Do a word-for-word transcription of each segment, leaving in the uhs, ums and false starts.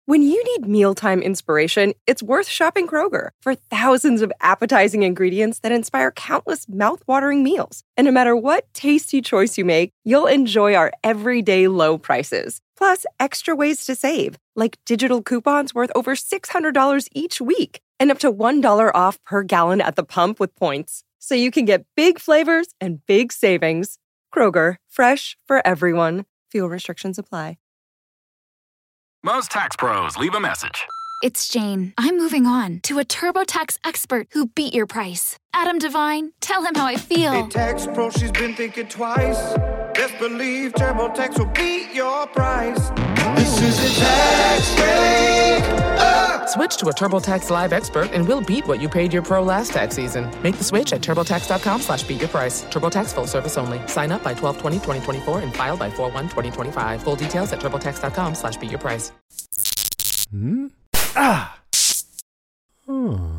When you need mealtime inspiration, it's worth shopping Kroger for thousands of appetizing ingredients that inspire countless mouthwatering meals. And no matter what tasty choice you make, you'll enjoy our everyday low prices. Plus, extra ways to save, like digital coupons worth over six hundred dollars each week and up to one dollar off per gallon at the pump with points. So you can get big flavors and big savings. Kroger, fresh for everyone. Fuel restrictions apply. Most tax pros leave a message. It's Jane. I'm moving on to a TurboTax expert who beat your price. Adam Devine, tell him how I feel. Hey, tax pro, she's been thinking twice. Best believe TurboTax will beat your price. This is a tax break. Uh. Switch to a TurboTax Live expert and we'll beat what you paid your pro last tax season. Make the switch at TurboTax.com slash beat your price. TurboTax full service only. Sign up by twelve twenty twenty twenty-four and file by four one twenty twenty-five. Full details at TurboTax.com slash beat your price. Hmm? Ah! Oh.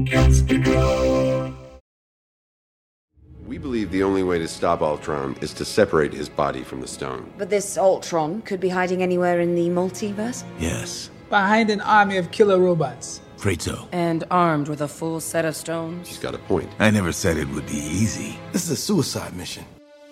We believe the only way to stop Ultron is to separate his body from the stone. But this Ultron could be hiding anywhere in the multiverse? Yes. Behind an army of killer robots. Afraid so. And armed with a full set of stones. She's got a point. I never said it would be easy. This is a suicide mission.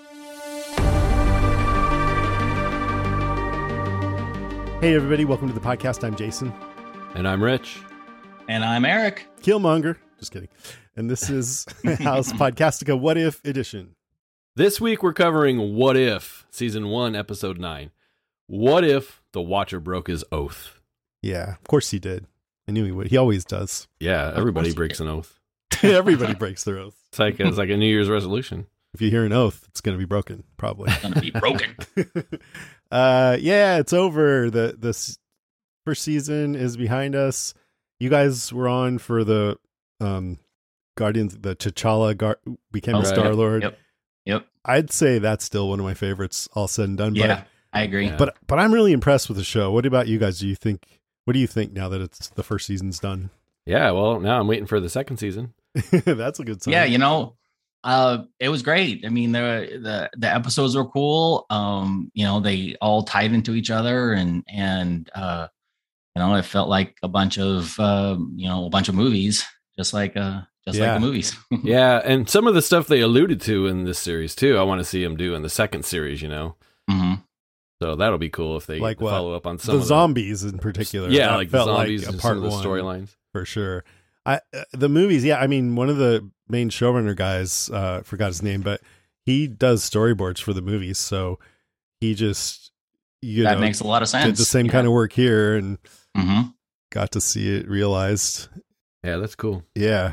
Hey, everybody. Welcome to the podcast. I'm Jason. And I'm Rich. And I'm Eric. Killmonger. Just kidding. And this is House Podcastica What If Edition. This week we're covering What If, Season one, Episode nine. What if the Watcher broke his oath? Yeah, of course he did. I knew he would. He always does. Yeah, everybody breaks an oath. Everybody breaks their oath. It's like, it's like a New Year's resolution. If you hear an oath, it's going to be broken, probably. It's going to be broken. uh, yeah, it's over. The the first season is behind us. You guys were on for the um, Guardians, the T'Challa Gar- became oh, a Star-Lord. Yep. Yep. I'd say that's still one of my favorites, all said and done. Yeah, but, I agree. Yeah. But but I'm really impressed with the show. What about you guys? Do you think? What do you think now that it's the first season's done? Yeah, well, now I'm waiting for the second season. That's a good sign. Yeah, you know, uh, it was great. I mean, the the the episodes were cool. Um, you know, they all tied into each other, and and uh, you know, it felt like a bunch of uh, you know, a bunch of movies, just like uh, just Yeah. like the movies. Yeah, and some of the stuff they alluded to in this series too, I want to see them do in the second series. You know. Mm-hmm. So that'll be cool if they Like what? follow up on some the of zombies in particular. Yeah, That like the felt zombies like a and part some of the one, storylines. for sure. I uh, the movies, yeah. I mean, one of the main showrunner guys, uh, forgot his name, but he does storyboards for the movies. So he just you That know makes a lot of sense. did the same Yeah. kind of work here and Mm-hmm. got to see it realized. Yeah, that's cool. Yeah.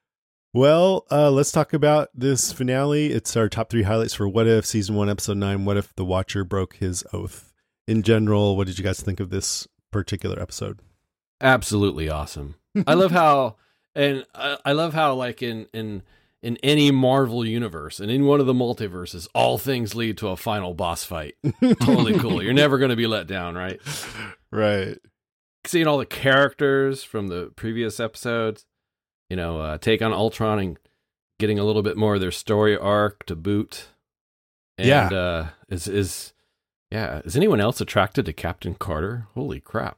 Well, uh, let's talk about this finale. It's our top three highlights for What If Season one, Episode nine. What if the Watcher broke his oath? In general, what did you guys think of this particular episode? Absolutely awesome. I love how, and I, I love how, like in in in any Marvel universe and in one of the multiverses, all things lead to a final boss fight. Totally cool. You're never going to be let down, right? Right. Seeing all the characters from the previous episodes, you know, uh, take on Ultron and getting a little bit more of their story arc to boot. And, Yeah. Uh, is is yeah. Is anyone else attracted to Captain Carter? Holy crap!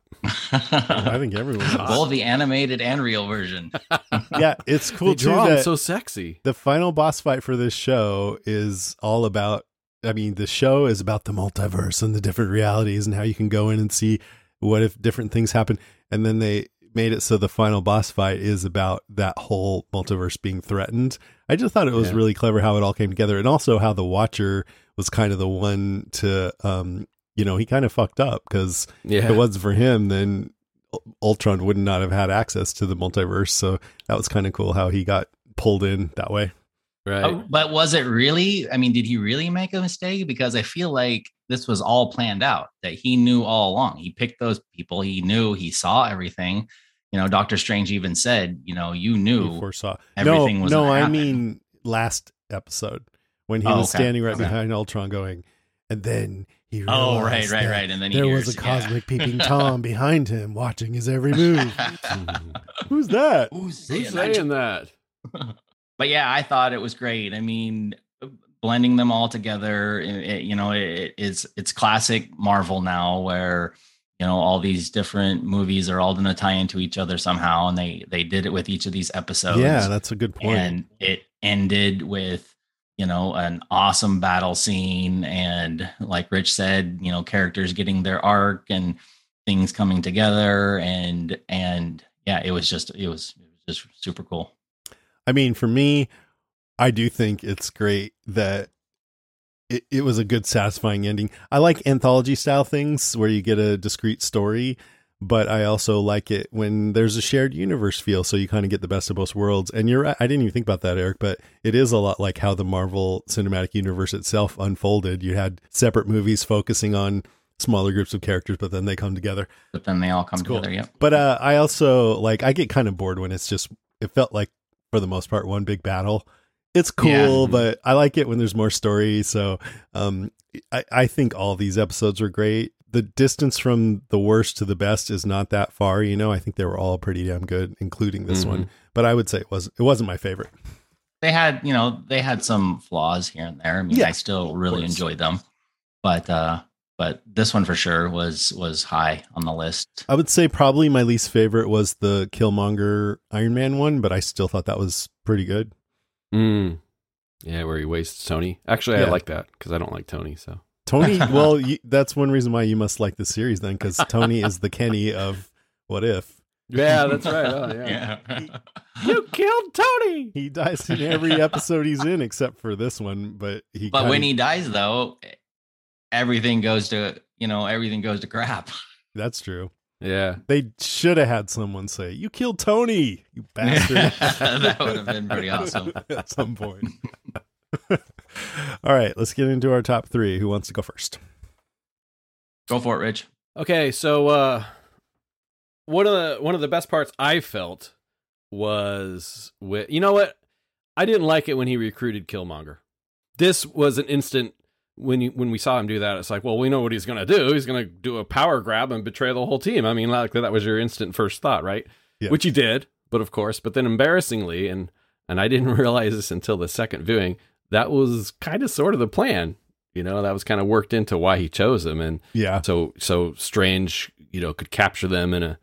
I think everyone is. Both the animated and real version. Yeah, it's cool They too draw him that so sexy. the final boss fight for this show is all about, I mean, the show is about the multiverse and the different realities and how you can go in and see what if different things happen. And then they made it so the final boss fight is about that whole multiverse being threatened. I just thought it was Yeah. really clever how it all came together. And also how the Watcher was kind of the one to, um, you know, he kind of fucked up because Yeah. if it wasn't for him, then Ultron would not have had access to the multiverse. So that was kind of cool how he got pulled in that way. Right. Oh, but was it really? I mean, did he really make a mistake? Because I feel like this was all planned out, that he knew all along. He picked those people. He knew, he saw everything. You know, Doctor Strange even said, you know, you knew He foresaw. everything no, was no, gonna I happen. mean last episode when he Oh, was okay. standing right Okay. behind Ultron going, and then he realized Oh, right, right, that right. And then he there hears, was a yeah. cosmic peeping Tom behind him watching his every move. Who's that? Who's Who's saying that? saying that? But yeah, I thought it was great. I mean, blending them all together, it, it- you know, it, it's it's classic Marvel now, where you know, all these different movies are all going to tie into each other somehow. And they, they did it with each of these episodes. Yeah, that's a good point. And it ended with, you know, an awesome battle scene. And like Rich said, you know, characters getting their arc and things coming together. And, and yeah, it was just, it was, it was just super cool. I mean, for me, I do think it's great that it, it was a good, satisfying ending. I like anthology style things where you get a discrete story, but I also like it when there's a shared universe feel. So you kind of get the best of both worlds. And you're right. I didn't even think about that, Eric, but it is a lot like how the Marvel Cinematic Universe itself unfolded. You had separate movies focusing on smaller groups of characters, but then they come together. But then they all come it's cool. together. Yeah. But uh, I also like, I get kind of bored when it's just, it felt like for the most part, one big battle. It's cool, yeah. But I like it when there's more story. So um, I, I think all these episodes were great. The distance from the worst to the best is not that far. You know, I think they were all pretty damn good, including this mm-hmm. one. But I would say it was it wasn't my favorite. They had, you know, they had some flaws here and there. I mean, yeah, I still really enjoyed them, but uh, but this one for sure was was high on the list. I would say probably my least favorite was the Killmonger Iron Man one, but I still thought that was pretty good. Mm. Yeah, where he wastes Tony. Actually, yeah. I like that because I don't like Tony. So Tony, well, you, that's one reason why you must like the series then, because Tony is the Kenny of What If. Yeah, that's right. Oh, yeah. yeah. He, you killed Tony. He dies in every episode he's in except for this one, but he. But when he dies, though, everything goes to you know everything goes to crap. That's true. Yeah, they should have had someone say, "You killed Tony, you bastard." That would have been pretty awesome at some point. All right, let's get into our top three. Who wants to go first? Go for it, Rich. Okay, so uh, one of the one of the best parts I felt was with you know what I didn't like it when he recruited Killmonger. This was an instant. When you, when we saw him do that, it's like, well, we know what he's going to do. He's going to do a power grab and betray the whole team. I mean, like that was your instant first thought, right? Yeah. Which he did, but of course, but then embarrassingly, and and I didn't realize this until the second viewing, that was kind of sort of the plan. You know, that was kind of worked into why he chose them, and yeah, so so Strange, you know, could capture them in a,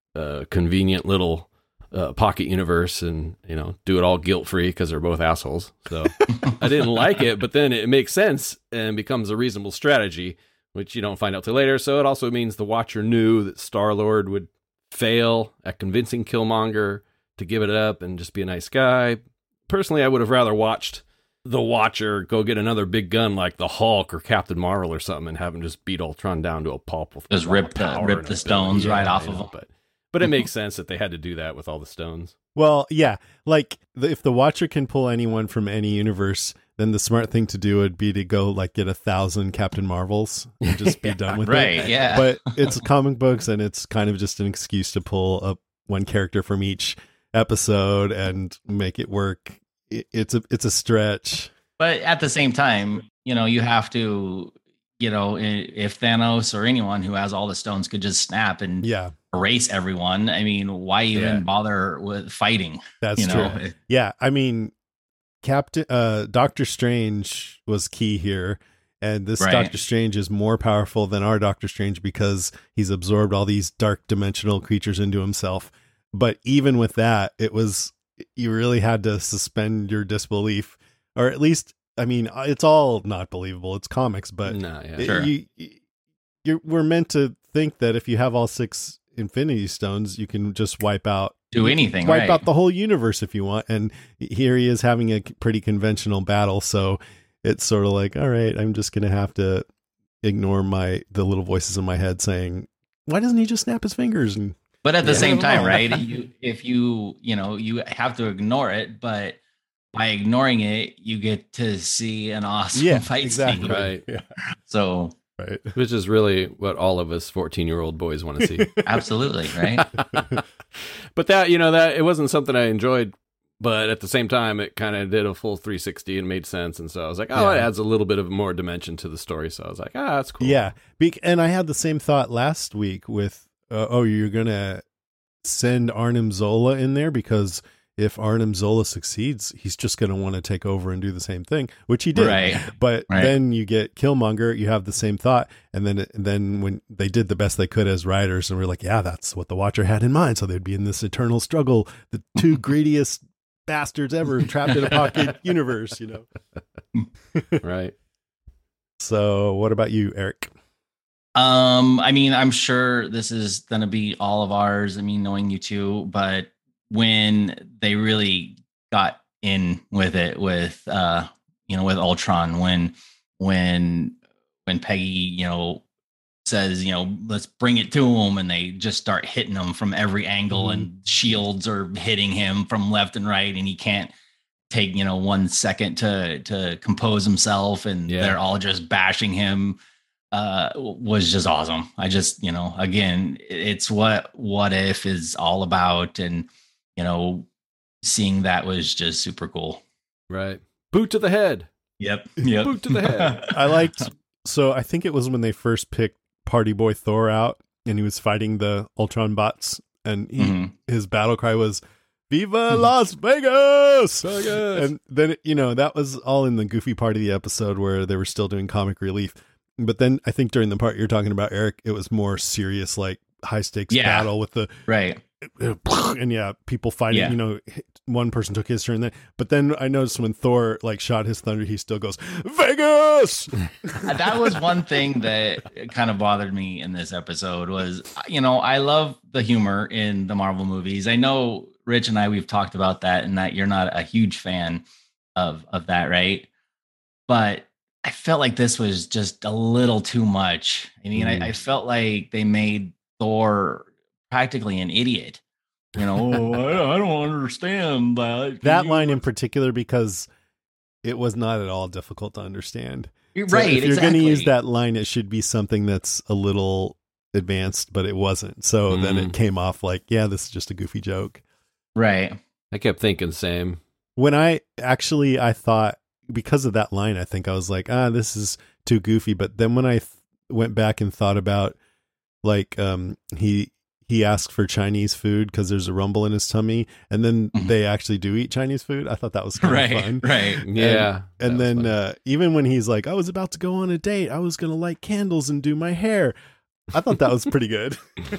a convenient little uh, pocket universe, and you know, do it all guilt free because they're both assholes. So I didn't like it, but then it makes sense and becomes a reasonable strategy, which you don't find out till later. So it also means the Watcher knew that Star-Lord would fail at convincing Killmonger to give it up and just be a nice guy. Personally, I would have rather watched the Watcher go get another big gun like the Hulk or Captain Marvel or something and have him just beat Ultron down to a pulp with just rip the, rip the stones yeah, right off of him. But But it makes sense that they had to do that with all the stones. Well, yeah, like the, if the Watcher can pull anyone from any universe, then the smart thing to do would be to go like get a thousand Captain Marvels and just be yeah, done with right, it. Right, yeah. But it's comic books and it's kind of just an excuse to pull up one character from each episode and make it work. It, it's a it's a stretch. But at the same time, you know, you have to, you know, if Thanos or anyone who has all the stones could just snap and yeah. erase everyone, I mean, why even yeah. bother with fighting? That's you know? true. Yeah, I mean, Captain uh, Doctor Strange was key here, and this right. Doctor Strange is more powerful than our Doctor Strange because he's absorbed all these dark dimensional creatures into himself. But even with that, it was you really had to suspend your disbelief, or at least, I mean, it's all not believable. It's comics, but no, yeah, it, sure. you, you're we're meant to think that if you have all six Infinity Stones, you can just wipe out do anything, wipe right. out the whole universe if you want. And here he is having a pretty conventional battle, so it's sort of like, all right, I'm just gonna have to ignore my the little voices in my head saying, why doesn't he just snap his fingers? And but at the yeah. same time, right? You, if you you know you have to ignore it, but by ignoring it, you get to see an awesome yeah, fight exactly. scene, right? Yeah. So. Right. Which is really what all of us fourteen-year-old boys want to see. Absolutely, right? But that, you know, that it wasn't something I enjoyed, but at the same time, it kind of did a full three sixty and made sense. And so I was like, oh, yeah. it adds a little bit of more dimension to the story. So I was like, ah, that's cool. Yeah. Be- and I had the same thought last week with, uh, oh, you're going to send Arnim Zola in there because if Arnim Zola succeeds, he's just going to want to take over and do the same thing, which he did. Right. But right. then you get Killmonger, you have the same thought. And then, and then when they did the best they could as writers, and we're like, yeah, that's what the Watcher had in mind. So they'd be in this eternal struggle, the two greediest bastards ever trapped in a pocket universe, you know? Right. So what about you, Eric? Um, I mean, I'm sure this is going to be all of ours. I mean, knowing you two, but when they really got in with it with, uh, you know, with Ultron, when, when, when Peggy, you know, says, you know, let's bring it to him, and they just start hitting him from every angle, mm-hmm. and shields are hitting him from left and right, and he can't take, you know, one second to, to compose himself, and yeah. they're all just bashing him. Uh, was just awesome. I just, you know, again, it's what What If is all about, and you know, seeing that was just super cool. Right. Boot to the head. Yep. Yep. Boot to the head. I liked, so I think it was when they first picked Party Boy Thor out, and he was fighting the Ultron bots, and he, mm-hmm. his battle cry was "Viva Las Vegas!" Vegas! And then, you know, that was all in the goofy part of the episode where they were still doing comic relief. But then I think during the part you're talking about, Eric, it was more serious, like high stakes yeah. battle with the right. And yeah, people fighting, yeah. you know, one person took his turn there. But then I noticed when Thor like shot his thunder, he still goes, Vegas! That was one thing that kind of bothered me in this episode was, you know, I love the humor in the Marvel movies. I know Rich and I, we've talked about that, and that you're not a huge fan of, of that, right? But I felt like this was just a little too much. I mean, mm. I, I felt like they made Thor practically an idiot. You know, oh, I, I don't understand that. That line in particular, because it was not at all difficult to understand. You're so right. If you're exactly. going to use that line, it should be something that's a little advanced, but it wasn't. So mm. then it came off like, yeah, this is just a goofy joke. Right. I kept thinking same. When I actually, I thought, because of that line, I think I was like, ah, this is too goofy. But then when I th- went back and thought about, like, um, he he asked for Chinese food because there's a rumble in his tummy, and then mm-hmm. they actually do eat Chinese food. I thought that was kind right, of fun. Right. Yeah. And, and then uh, even when he's like, I was about to go on a date, I was going to light candles and do my hair. I thought that was pretty good.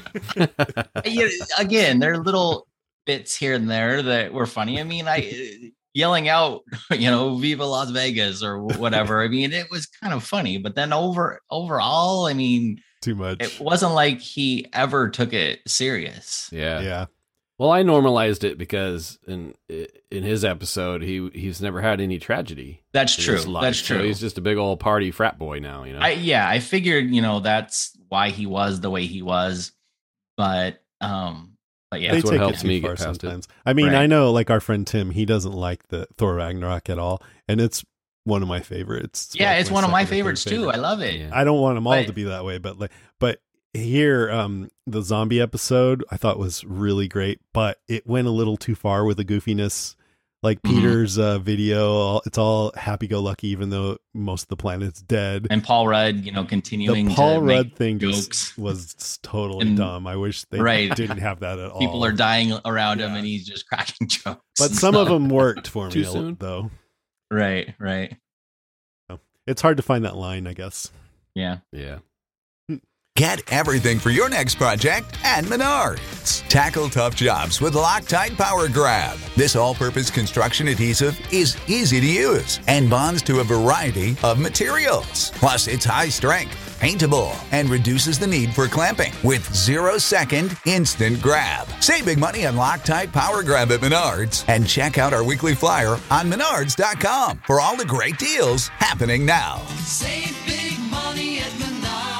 Yeah, again, there are little bits here and there that were funny. I mean, I yelling out, you know, "Viva Las Vegas" or whatever. I mean, it was kind of funny, but then over overall, I mean, too much. It wasn't like he ever took it serious. Yeah, yeah. Well, I normalized it because in in his episode, he he's never had any tragedy. That's true. That's true. So he's just a big old party frat boy now. You know. I, yeah, I figured, you know, that's why he was the way he was, but um. But yeah, that's what helps me get past sometimes. it. I mean, right. I know, like our friend Tim, he doesn't like the Thor Ragnarok at all, and it's one of my favorites. It's yeah, like it's my one of my second or favorites favorite. too. I love it. Yeah. I don't want them all but, to be that way, but like, but here, um, the zombie episode I thought was really great, but it went a little too far with the goofiness. Like mm-hmm. Peter's uh, video, it's all happy-go-lucky, even though most of the planet's dead. And Paul Rudd, you know, continuing the Paul to Rudd make thing jokes just was totally and, dumb. I wish they right. didn't have that at all. People are dying around yeah. him, and he's just cracking jokes. But some of them worked for Too me, soon? though. Right, right. So it's hard to find that line, I guess. Yeah, yeah. Get everything for your next project at Menards. Tackle tough jobs with Loctite Power Grab. This all-purpose construction adhesive is easy to use and bonds to a variety of materials. Plus, it's high strength, paintable, and reduces the need for clamping with zero-second instant grab. Save big money on Loctite Power Grab at Menards and check out our weekly flyer on menards dot com for all the great deals happening now. Save big money at Menards.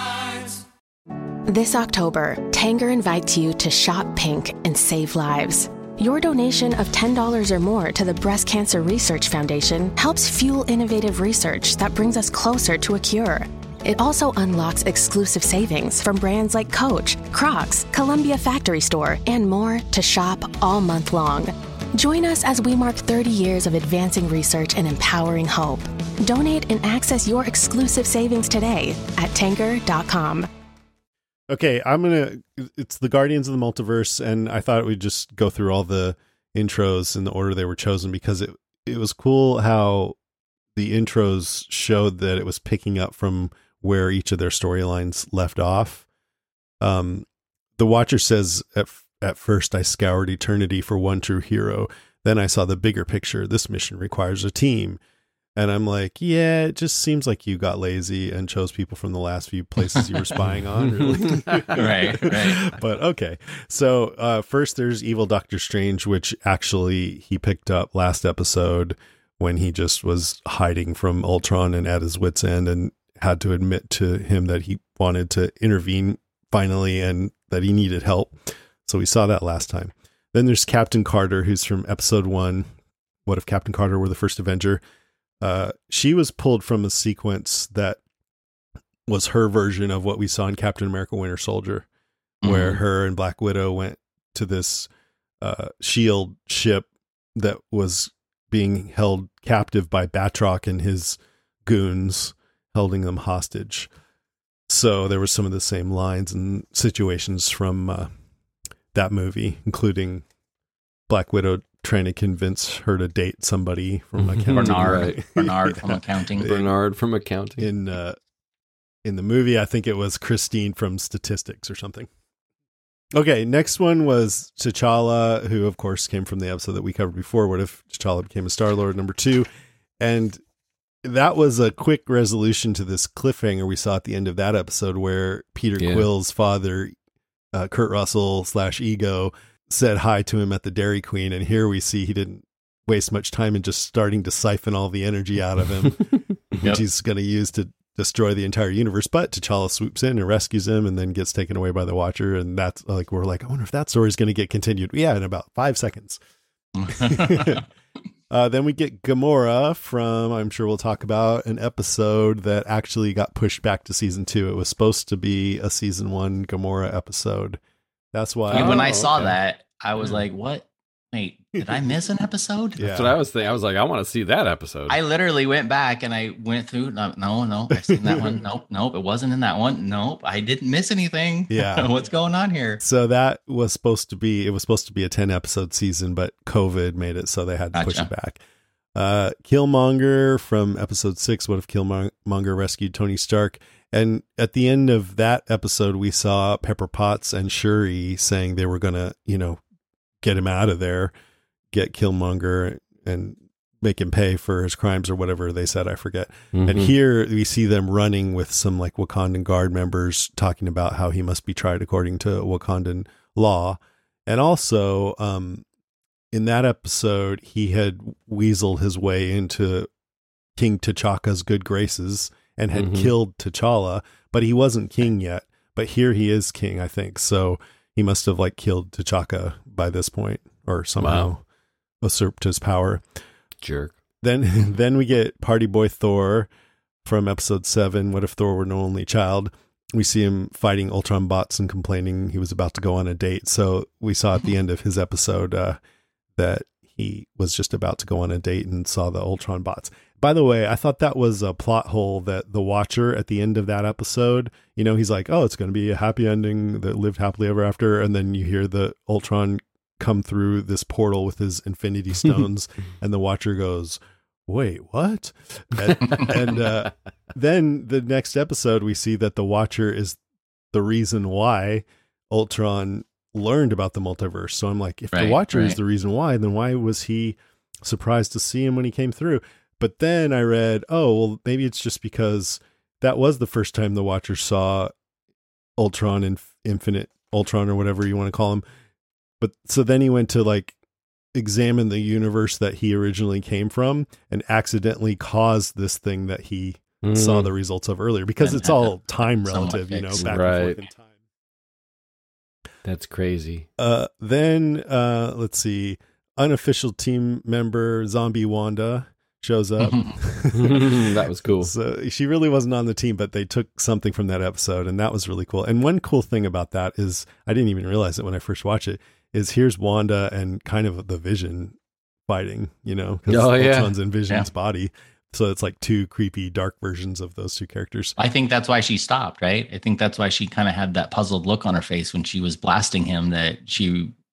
This October, Tanger invites you to shop pink and save lives. Your donation of ten dollars or more to the Breast Cancer Research Foundation helps fuel innovative research that brings us closer to a cure. It also unlocks exclusive savings from brands like Coach, Crocs, Columbia Factory Store, and more to shop all month long. Join us as we mark thirty years of advancing research and empowering hope. Donate and access your exclusive savings today at tanger dot com. Okay, I'm gonna. It's the Guardians of the Multiverse, and I thought we'd just go through all the intros in the order they were chosen, because it, it was cool how the intros showed that it was picking up from where each of their storylines left off. Um, the Watcher says, at, at first I scoured eternity for one true hero. Then I saw the bigger picture. This mission requires a team. And I'm like, yeah, it just seems like you got lazy and chose people from the last few places you were spying on. Really. right, right. But okay. So uh, first there's Evil Doctor Strange, which actually he picked up last episode when he just was hiding from Ultron and at his wit's end and had to admit to him that he wanted to intervene finally and that he needed help. So we saw that last time. Then there's Captain Carter, who's from episode one. What if Captain Carter were the first Avenger? Uh, she was pulled from a sequence that was her version of what we saw in Captain America Winter Soldier, mm-hmm. where her and Black Widow went to this uh, SHIELD ship that was being held captive by Batroc and his goons, holding them hostage. So there were some of the same lines and situations from uh, that movie, including Black Widow trying to convince her to date somebody from accounting. Bernard, right? Bernard from accounting. Bernard from accounting. In uh, in the movie, I think it was Christine from statistics or something. Okay, next one was T'Challa, who of course came from the episode that we covered before. What if T'Challa became a Star-Lord? Number two, and that was a quick resolution to this cliffhanger we saw at the end of that episode, where Peter yeah. Quill's father, uh, Kurt Russell slash Ego, said hi to him at the Dairy Queen, and here we see he didn't waste much time in just starting to siphon all the energy out of him, yep. which he's going to use to destroy the entire universe. But T'Challa swoops in and rescues him and then gets taken away by the Watcher, and that's like, we're like, I wonder if that story is going to get continued. Yeah, in about five seconds. uh, then we get Gamora from, I'm sure we'll talk about, an episode that actually got pushed back to season two. It was supposed to be a season one Gamora episode. That's why. Oh, when I saw okay. that, I was like, what? Wait, did I miss an episode? Yeah. That's what I was thinking. I was like, I want to see that episode. I literally went back and I went through. No, no, no I've seen that one. Nope, nope. It wasn't in that one. Nope. I didn't miss anything. Yeah. What's going on here? So that was supposed to be, it was supposed to be a ten episode season, but COVID made it so they had to gotcha. push it back. Uh, Killmonger from episode six. What if Killmonger rescued Tony Stark? And at the end of that episode, we saw Pepper Potts and Shuri saying they were going to, you know, get him out of there, get Killmonger and make him pay for his crimes or whatever they said. I forget. Mm-hmm. And here we see them running with some like Wakandan Guard members talking about how he must be tried according to Wakandan law. And also um, in that episode, he had weaseled his way into King T'Chaka's good graces and had mm-hmm. killed T'Challa, but he wasn't king yet. But here he is king, I think. So he must have like killed T'Chaka by this point, or somehow wow. usurped his power. Jerk. Then, then we get Party Boy Thor from episode seven. What if Thor were no only child? We see him fighting Ultron bots and complaining he was about to go on a date. So we saw at the end of his episode uh, that he was just about to go on a date and saw the Ultron bots. By the way, I thought that was a plot hole that the Watcher at the end of that episode, you know, he's like, oh, it's going to be a happy ending that lived happily ever after. And then you hear the Ultron come through this portal with his Infinity Stones and the Watcher goes, wait, what? And, and uh, then the next episode, we see that the Watcher is the reason why Ultron learned about the multiverse. So I'm like, if right, the Watcher right. is the reason why, then why was he surprised to see him when he came through? But then I read, oh, well, maybe it's just because that was the first time the Watcher saw Ultron and Infinite Ultron or whatever you want to call him. But so then he went to like examine the universe that he originally came from and accidentally caused this thing that he mm. saw the results of earlier, because and, it's all time relative, you know, back right. and forth in time. That's crazy. Uh, then uh, let's see, unofficial team member Zombie Wanda shows up. That was cool. So she really wasn't on the team, but they took something from that episode, and that was really cool. And one cool thing about that is, I didn't even realize it when I first watched it, is here's Wanda and kind of the Vision fighting, you know, because oh, yeah. Ultron's in Vision's yeah. body. So it's like two creepy, dark versions of those two characters. I think that's why she stopped, right? I think that's why she kind of had that puzzled look on her face when she was blasting him, that she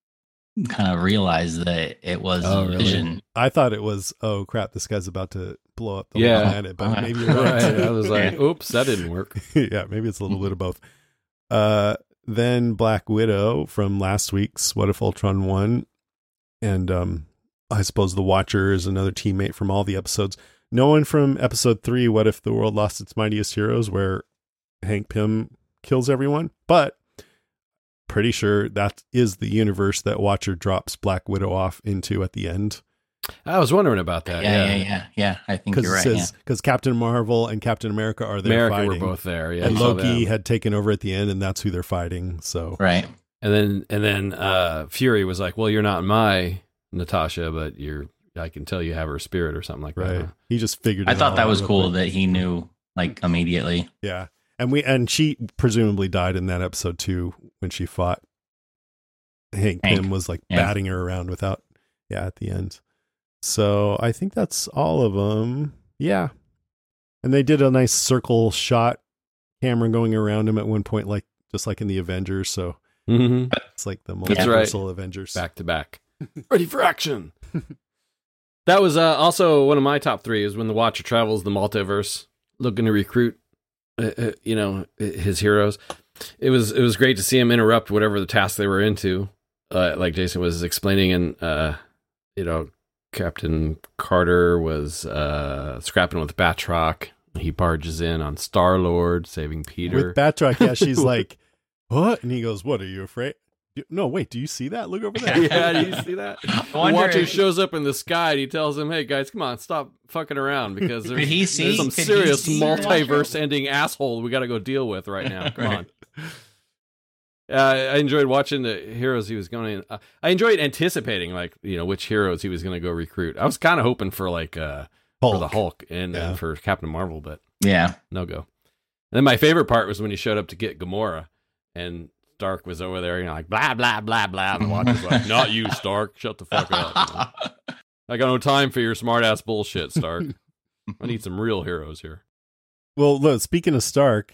kind of realize that it was Oh, really? Vision. I thought it was, oh crap, this guy's about to blow up the Yeah. whole planet, but Uh, maybe you're right. Right. I was like, oops, that didn't work. Yeah, maybe it's a little bit of both. Uh, then Black Widow from last week's What If Ultron won, and um, I suppose the Watcher is another teammate from all the episodes. No one from episode three, What If the World Lost Its Mightiest Heroes, where Hank Pym kills everyone, but pretty sure that is the universe that Watcher drops Black Widow off into at the end. I was wondering about that. Yeah, Yeah, yeah, yeah, yeah. I think Because you're it right. says because Captain Marvel and Captain America are there America fighting. were both there. Yeah, and I saw Loki them. had taken over at the end, and that's who they're fighting. So yeah. Right. And then and then uh, Fury was like, "Well, you're not my Natasha, but you're. I can tell you have her spirit or something like right, that." huh? he just figured. I it thought all that out was real cool quick. that he knew like immediately. Yeah, and we and she presumably died in that episode too when she fought Hank. Hank. Pym was like Yeah. batting her around without. Yeah, at the end. So I think that's all of them. Yeah, and they did a nice circle shot, camera going around him at one point, like just like in the Avengers. So Mm-hmm. it's like the That's right. multiversal Avengers. Back to back, ready for action. That was uh, also one of my top three. Is when the Watcher travels the multiverse, looking to recruit, uh, uh, you know, his heroes. It was it was great to see him interrupt whatever the task they were into. Uh, like Jason was explaining, and uh, you know, Captain Carter was uh, scrapping with Batroc. He barges in on Star Lord, saving Peter. With Batroc, yeah, she's like, "What?" And he goes, "What? Are you afraid?" No, wait. Do you see that? Look over there. Yeah, do you see that? The wonder Watcher if- shows up in the sky and he tells him, "Hey guys, come on, stop fucking around because there's, Could he see- there's some could he serious see the Watcher? multiverse-ending asshole we got to go deal with right now. Come on." Uh, I enjoyed watching the heroes he was going. Uh, I enjoyed anticipating, like you know, which heroes he was going to go recruit. I was kind of hoping for like uh, for the Hulk and, Yeah. and for Captain Marvel, but Yeah. no go. And then my favorite part was when he showed up to get Gamora, and Stark was over there, you know, like blah blah blah blah. And the Watcher's like, "Not you, Stark. Shut the fuck up. You know? I got no time for your smart ass bullshit, Stark. I need some real heroes here." Well, look, speaking of Stark,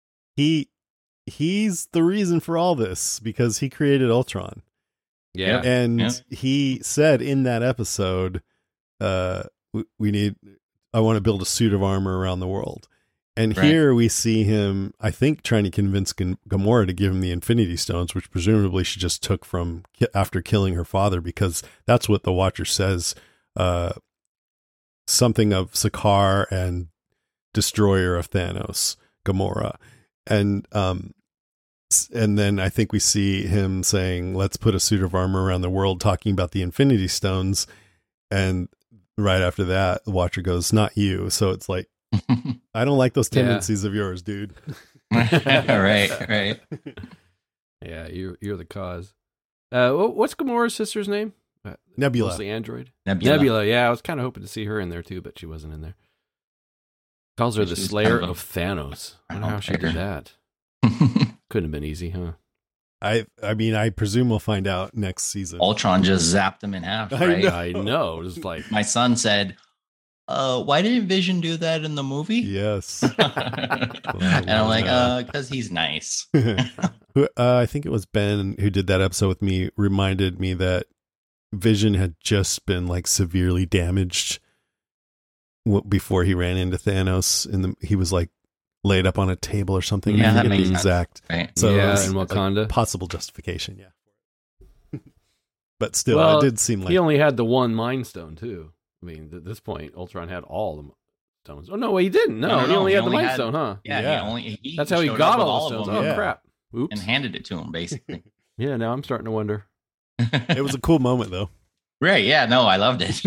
he he's the reason for all this because he created Ultron. Yeah, And Yeah. he said in that episode, uh, we, we need, I want to build a suit of armor around the world. And Right. here we see him, I think, trying to convince G- Gamora to give him the Infinity Stones, which presumably she just took from ki- after killing her father, because that's what the Watcher says. Uh, something of Sakaar and destroyer of Thanos, Gamora. And, um, s- and then I think we see him saying, "Let's put a suit of armor around the world," talking about the Infinity Stones. And right after that, the Watcher goes, "Not you." So it's like, I don't like those Yeah. tendencies of yours, dude. right, right. Yeah, you you're the cause. Uh, wh- what's Gamora's sister's name? Uh, Nebula. Was the android? Nebula. Nebula. Yeah, I was kind of hoping to see her in there too, but she wasn't in there. Calls her She the was Slayer kind of a- of Thanos. I wonder Oh, how she did that. Couldn't have been easy, huh? I I mean, I presume we'll find out next season. Ultron just zapped him in half, I right? know. I know. It was like, My son said, uh, why didn't Vision do that in the movie? Yes. And I'm like, uh, because he's nice. Who, uh, I think it was Ben who did that episode with me, reminded me that Vision had just been like severely damaged w- before he ran into Thanos. And he was like laid up on a table or something. Yeah, I that forget makes the sense. exact. Right. So Yeah, it was in a Wakanda. possible justification. Yeah. But still, well, it did seem like he only had the one Mind Stone too. I mean, at this point, Ultron had all the stones. Oh no, he didn't. No, No, no, he no, only he had the only Mind had- Stone, huh? Yeah, Yeah. He only, he That's how he showed got up with all the of stones. them Oh Yeah. crap! Oops. and handed it to him, basically. Yeah, now I'm starting to wonder. it was a cool moment though. Right. Yeah. No, I loved it.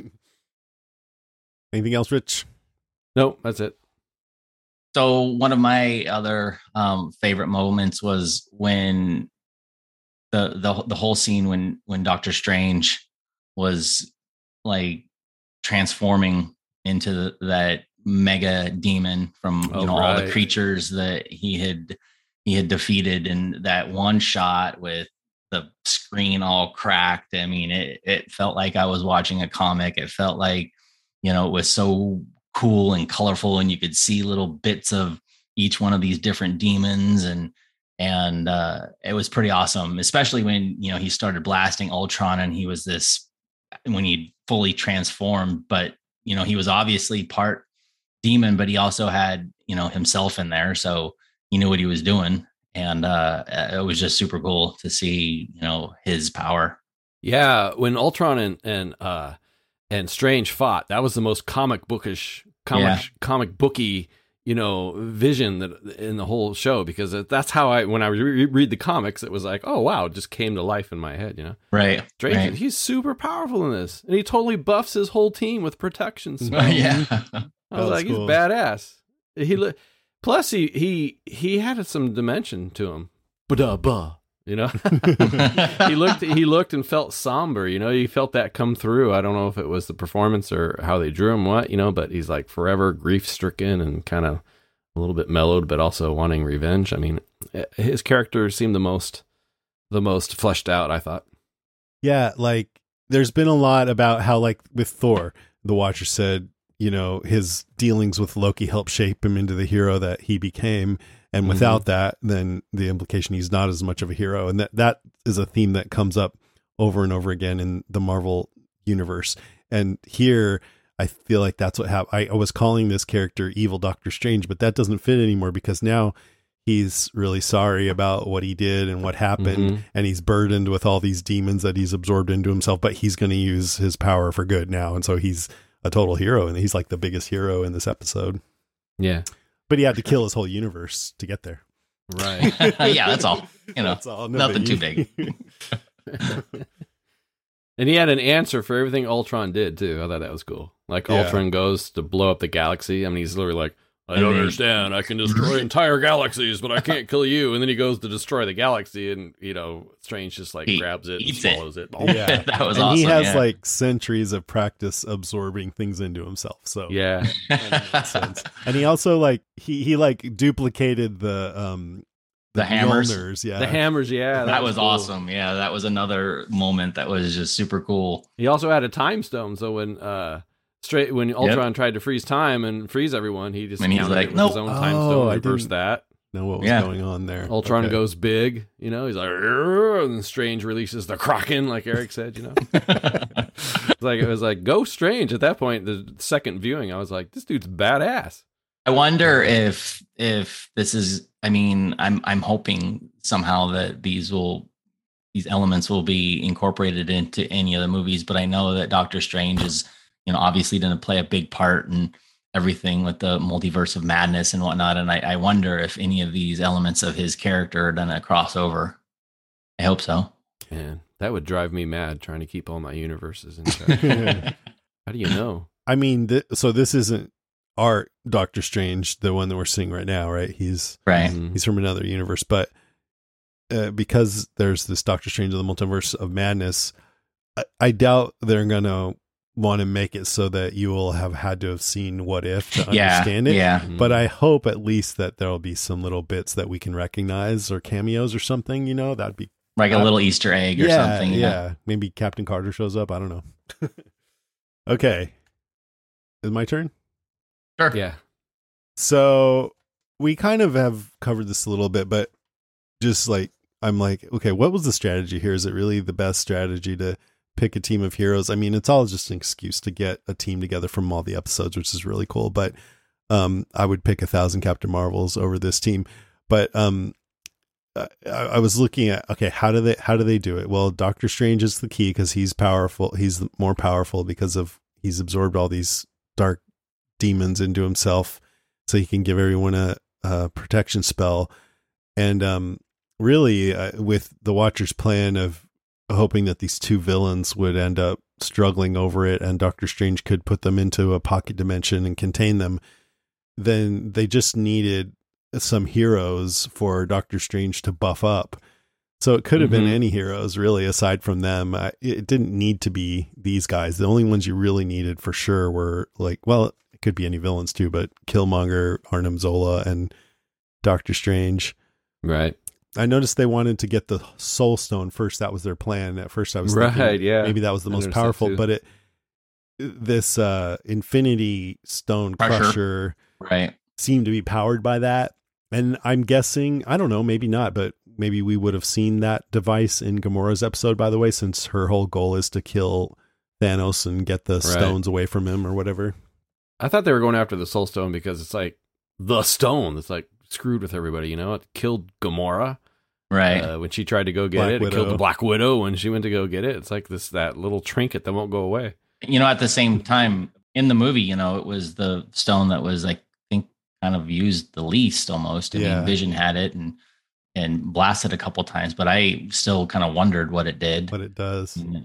Anything else, Rich? Nope, that's it. So one of my other um, favorite moments was when the the the whole scene when when Doctor Strange was like transforming into the, that mega demon from Oh, you know all the right. creatures that he had he had defeated, and that one shot with the screen all cracked. I mean, it it felt like I was watching a comic. It felt like, you know, it was so cool and colorful, and you could see little bits of each one of these different demons, and and uh, it was pretty awesome, especially when, you know, he started blasting Ultron and he was this, when he fully transformed, but, you know, he was obviously part demon, but he also had, you know, himself in there. So he knew what he was doing. And uh, it was just super cool to see, you know, his power. Yeah. When Ultron and, and, uh, and Strange fought, that was the most comic bookish, comic, yeah. comic booky, you know, vision that in the whole show, because that's how I, when I re- read the comics, it was like, oh, wow, it just came to life in my head, you know? Right. Strange, right. He's super powerful in this. And he totally buffs his whole team with protection spells. Oh, yeah. I was like, cool. He's badass. He Plus, he, he, he had some dimension to him. Ba-da-ba. You know, he looked, he looked and felt somber, you know, you felt that come through. I don't know if it was the performance or how they drew him, what, you know, but he's like forever grief stricken and kind of a little bit mellowed, but also wanting revenge. I mean, his character seemed the most, the most fleshed out, I thought. Yeah. Like there's been a lot about how, like with Thor, the Watcher said, you know, his dealings with Loki helped shape him into the hero that he became. And without mm-hmm. that, then the implication he's not as much of a hero. And that, that is a theme that comes up over and over again in the Marvel universe. And here, I feel like that's what happened. I, I was calling this character Evil Doctor Strange, but that doesn't fit anymore because now he's really sorry about what he did and what happened. Mm-hmm. And he's burdened with all these demons that he's absorbed into himself, but he's going to use his power for good now. And so he's a total hero. And he's like the biggest hero in this episode. Yeah. But he had to kill his whole universe to get there. Right. Yeah, that's all. You know, all. No nothing too big. And he had an answer for everything Ultron did, too. I thought that was cool. Like, yeah. Ultron goes to blow up the galaxy. I mean, he's literally like, I don't then, understand. I can destroy entire galaxies, but I can't kill you. And then he goes to destroy the galaxy, and, you know, Strange just, like, he grabs it and swallows it. it. Yeah. That was and awesome. he has, yeah. like, centuries of practice absorbing things into himself. So yeah. That makes sense. And he also, like, he, he like, duplicated the... um The, the hammers. Mjolnirs, yeah. The hammers, yeah. That, that was, was cool. Awesome. Yeah, that was another moment that was just super cool. He also had a time stone, so when... uh Straight when Ultron yep. tried to freeze time and freeze everyone, he just and he's like, with nope. his own time oh, stone and reversed that. Know what was yeah. going on there? Ultron okay. goes big, you know. He's like, and Strange releases the Kraken, like Eric said, you know. It's like it was like go Strange at that point. The second viewing, I was like, this dude's badass. I wonder if if this is. I mean, I'm I'm hoping somehow that these will. These elements will be incorporated into any of the movies, but I know that Doctor Strange is, you know, obviously going to play a big part in everything with the multiverse of madness and whatnot. And I, I wonder if any of these elements of his character are going to cross over. I hope so. Man, that would drive me mad trying to keep all my universes in check. How do you know? I mean, th- so this isn't our Doctor Strange, the one that we're seeing right now, right? He's right. He's from another universe, but uh, because there's this Doctor Strange of the Multiverse of Madness, I, I doubt they're going to want to make it so that you will have had to have seen What If to yeah, understand it. Yeah. But I hope at least that there'll be some little bits that we can recognize or cameos or something, you know, that'd be like uh, a little Easter egg or yeah, something. Yeah. Know? Maybe Captain Carter shows up. I don't know. Okay. Is it my turn? Sure. Yeah. So we kind of have covered this a little bit, but just like, I'm like, okay, what was the strategy here? Is it really the best strategy to pick a team of heroes? I mean, it's all just an excuse to get a team together from all the episodes, which is really cool. But um, I would pick a thousand Captain Marvels over this team. But um, I, I was looking at, okay, how do they how do they do it? Well, Doctor Strange is the key because he's powerful. He's more powerful because of he's absorbed all these dark demons into himself, so he can give everyone a, a protection spell. And um, really, uh, with the Watcher's plan of hoping that these two villains would end up struggling over it and Doctor Strange could put them into a pocket dimension and contain them, then they just needed some heroes for Doctor Strange to buff up. So it could have mm-hmm. been any heroes really aside from them. I, it didn't need to be these guys. The only ones you really needed for sure were like, well, it could be any villains too, but Killmonger, Arnim Zola, and Doctor Strange. Right. I noticed they wanted to get the Soul Stone first. That was their plan. At first I was right, thinking yeah. maybe that was the most powerful, but it, this uh, Infinity Stone Crusher, Crusher right. seemed to be powered by that. And I'm guessing, I don't know, maybe not, but maybe we would have seen that device in Gamora's episode, by the way, since her whole goal is to kill Thanos and get the right. stones away from him or whatever. I thought they were going after the Soul Stone because it's like the stone that's like screwed with everybody, you know? It killed Gamora. Right. Uh, when she tried to go get Black it, Widow. it killed the Black Widow when she went to go get it. It's like this, that little trinket that won't go away. You know, at the same time, in the movie, you know, it was the stone that was, I think, kind of used the least almost. I Yeah. mean, Vision had it and and blasted a couple times, but I still kind of wondered what it did. What it does. Yeah.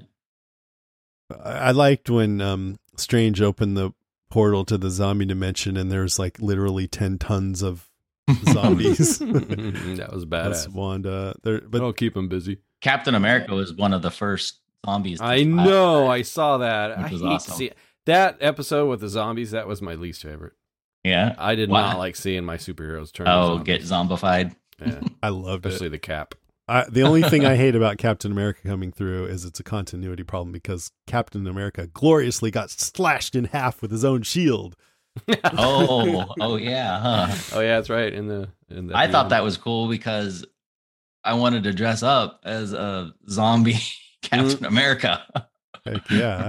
I, I liked when um, Strange opened the portal to the zombie dimension and there's like literally ten tons of zombies. That was That's badass. Wanda. They're, but I'll keep him busy. Captain America was one of the first zombies. to I survive. know. I saw that. Which I was hate awesome. to see it. That episode with the zombies, that was my least favorite. Yeah. I did Wow. not like seeing my superheroes turn Oh, into get zombies. zombified. Yeah. I loved Especially it. the Cap. I, the only thing I hate about Captain America coming through is it's a continuity problem because Captain America gloriously got slashed in half with his own shield. Oh, oh yeah, huh? Oh yeah, that's right. In the in the I thought that was cool because I wanted to dress up as a zombie Captain America. Heck yeah.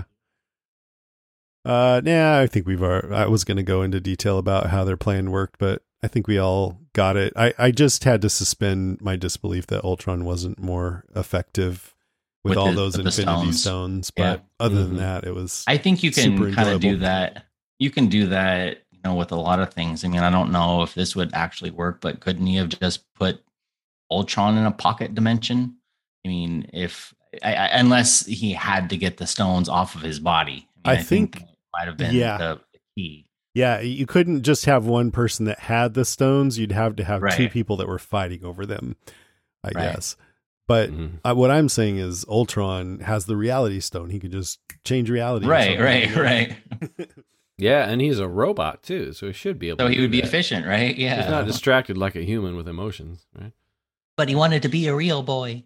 Uh, nah, I think we've. Already, I was going to go into detail about how their plan worked, but I think we all got it. I, I just had to suspend my disbelief that Ultron wasn't more effective with, With all the- those with the Infinity stones. Stones. Yeah. But other Mhm. than that, it was. I think you can super kind of do enjoyable. that. You can do that, you know, with a lot of things. I mean, I don't know if this would actually work, but couldn't he have just put Ultron in a pocket dimension? I mean, if I, I, unless he had to get the stones off of his body, I, mean, I think- that might have been yeah. the, the key. Yeah, you couldn't just have one person that had the stones. You'd have to have two Right. people that were fighting over them, I Right. guess. But Mhm. uh, what I'm saying is Ultron has the reality stone. He could just change reality. or Right, something, right, you know? right. Yeah, and he's a robot too, so he should be able. So to he do would be that. efficient, right? Yeah. He's not distracted like a human with emotions, right? But he wanted to be a real boy.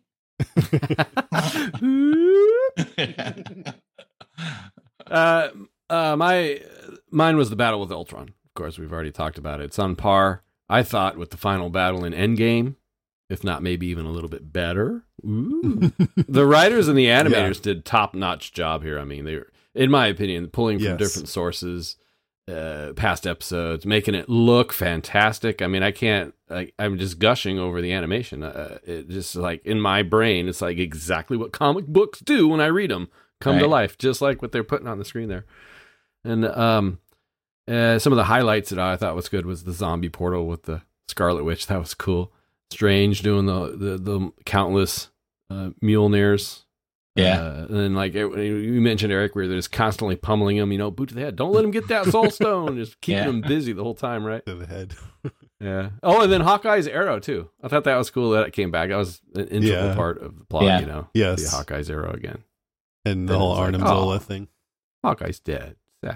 uh, uh, my mine was the battle with Ultron. Of course, we've already talked about it. It's on par, I thought, with the final battle in Endgame, if not maybe even a little bit better. Ooh. The writers and the animators Yeah. did top-notch job here. I mean, they were, in my opinion, pulling from Yes. different sources, uh, past episodes, making it look fantastic. I mean, I can't. I, I'm just gushing over the animation. Uh, it just like in my brain, it's like exactly what comic books do when I read them come to Right. life, just like what they're putting on the screen there. And um, uh, some of the highlights that I thought was good was the zombie portal with the Scarlet Witch. That was cool. Strange doing the the, the countless uh, Mjolnirs. Yeah. Uh, and then, like it- you mentioned, Eric, where they're just constantly pummeling him, you know, boot to the head. Don't let him get that soul stone. Just keeping Yeah. him busy the whole time, right? To the head. Yeah. Oh, and then Hawkeye's arrow, too. I thought that was cool that it came back. That was an integral Yeah. part of the plot, Yeah. you know? Yes. See Hawkeye's arrow again. And the Then whole it's like, Arnim oh. Zola thing. Hawkeye's dead.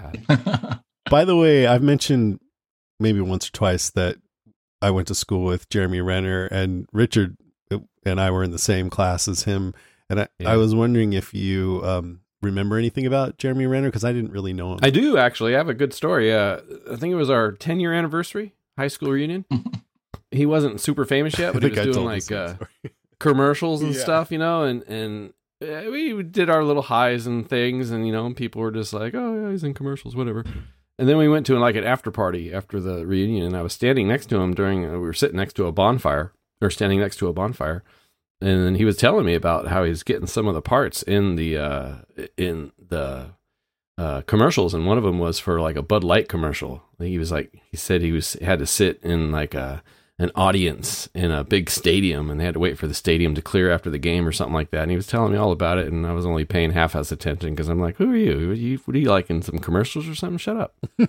Sad. By the way, I've mentioned maybe once or twice that I went to school with Jeremy Renner, and Richard and I were in the same class as him. And I, Yeah. I was wondering if you um, remember anything about Jeremy Renner, because I didn't really know him. I do, actually. I have a good story. Uh, I think it was our ten-year anniversary, high school reunion. He wasn't super famous yet, but he think I was doing told the like same uh, story. commercials and Yeah. stuff, you know, and and uh, we did our little highs and things, and you know, people were just like, "Oh yeah, he's in commercials, whatever." And then we went to like an after party after the reunion, and I was standing next to him during. Uh, we were sitting next to a bonfire, or standing next to a bonfire, and then he was telling me about how he's getting some of the parts in the uh, in the uh, commercials, and one of them was for like a Bud Light commercial. He was like, he said he was had to sit in like a an audience in a big stadium, and they had to wait for the stadium to clear after the game or something like that. And he was telling me all about it, and I was only paying half-ass attention because I'm like, "Who are you? What are you, what are you like in some commercials or something? Shut up!"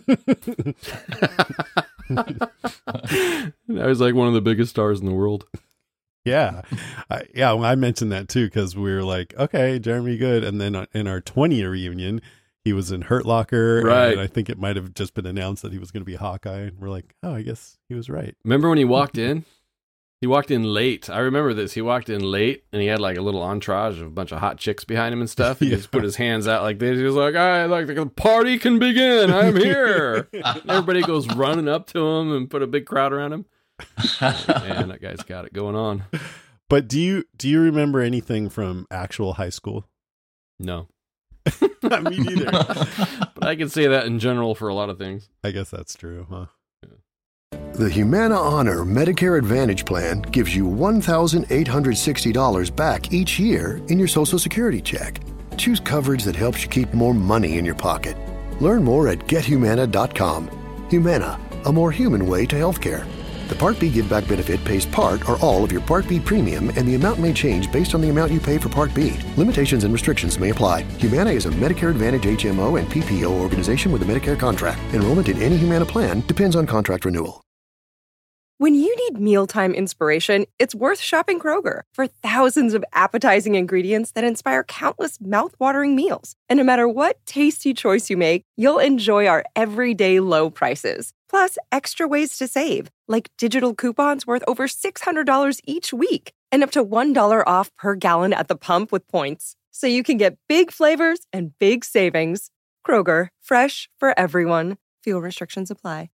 And I was like one of the biggest stars in the world. Yeah. I, yeah. Well, I mentioned that too, because we were like, okay, Jeremy, good. And then uh, in our twentieth reunion, he was in Hurt Locker. Right. And I think it might have just been announced that he was going to be Hawkeye. And we're like, oh, I guess he was right. Remember when he walked in? He walked in late. I remember this. He walked in late, and he had like a little entourage of a bunch of hot chicks behind him and stuff. He Yeah. just put his hands out like this. He was like, "I like the party can begin. I'm here." And everybody goes running up to him and put a big crowd around him. Man, that guy's got it going on. But do you do you remember anything from actual high school? No. Me neither. But I can say that in general for a lot of things. I guess that's true, huh? The Humana Honor Medicare Advantage Plan gives you one thousand eight hundred sixty dollars back each year in your Social Security check. Choose coverage that helps you keep more money in your pocket. Learn more at get humana dot com. Humana, a more human way to healthcare. The Part B Give Back benefit pays part or all of your Part B premium, and the amount may change based on the amount you pay for Part B. Limitations and restrictions may apply. Humana is a Medicare Advantage H M O and P P O organization with a Medicare contract. Enrollment in any Humana plan depends on contract renewal. When you need mealtime inspiration, it's worth shopping Kroger for thousands of appetizing ingredients that inspire countless mouth-watering meals. And no matter what tasty choice you make, you'll enjoy our everyday low prices. Plus, extra ways to save, like digital coupons worth over six hundred dollars each week and up to one dollar off per gallon at the pump with points. So you can get big flavors and big savings. Kroger, fresh for everyone. Fuel restrictions apply.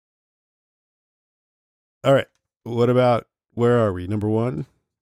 All right. What about, where are we? Number one?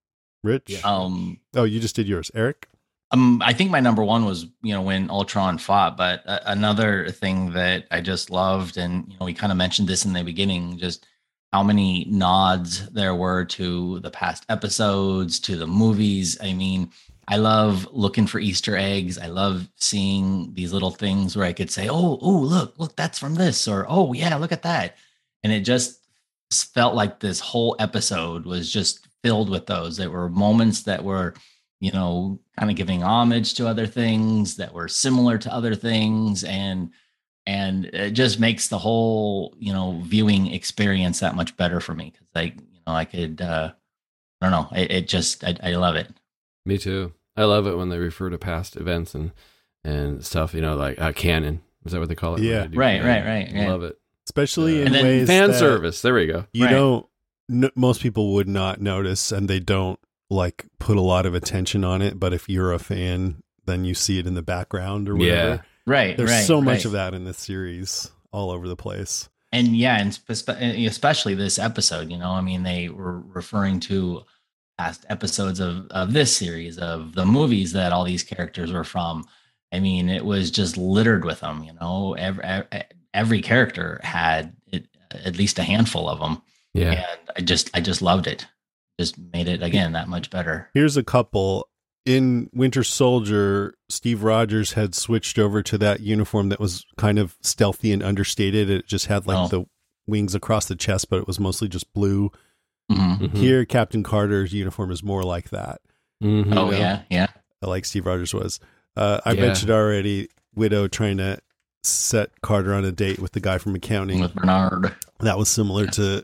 Rich? Um, oh, you just did yours. Eric? Um, I think my number one was, you know, when Ultron fought, but uh, another thing that I just loved, and, you know, we kind of mentioned this in the beginning, just how many nods there were to the past episodes, to the movies. I mean, I love looking for Easter eggs. I love seeing these little things where I could say, oh, oh, look, look, that's from this, or, oh yeah, look at that. And it just felt like this whole episode was just filled with those. There were moments that were, you know, kind of giving homage to other things that were similar to other things. And, and it just makes the whole, you know, viewing experience that much better for me. Cause like, you know, I could, uh, I don't know. It, it just, I, I love it. Me too. I love it when they refer to past events and, and stuff, you know, like uh, canon. Is that what they call it? Yeah. Right, right, right. I love it. Especially uh, in ways fan that service. There we go. You right. don't, n- most people would not notice, and they don't like put a lot of attention on it. But if you're a fan, then you see it in the background or whatever. Yeah. Right. There's right, so much right. of that in this series all over the place. And yeah, and spe- especially this episode, you know, I mean, they were referring to past episodes of, of this series, of the movies that all these characters were from. I mean, it was just littered with them, you know, every, every character had it, at least a handful of them. Yeah. And I just, I just loved it. Just made it again that much better. Here's a couple. In Winter Soldier, Steve Rogers had switched over to that uniform that was kind of stealthy and understated. It just had like oh. the wings across the chest, but it was mostly just blue. Mm-hmm. Mm-hmm. Here, Captain Carter's uniform is more like that. Mm-hmm. Oh, know? yeah, yeah. Like Steve Rogers was. Uh, I yeah. mentioned already, Widow trying to set Carter on a date with the guy from accounting. With Bernard. That was similar yeah. to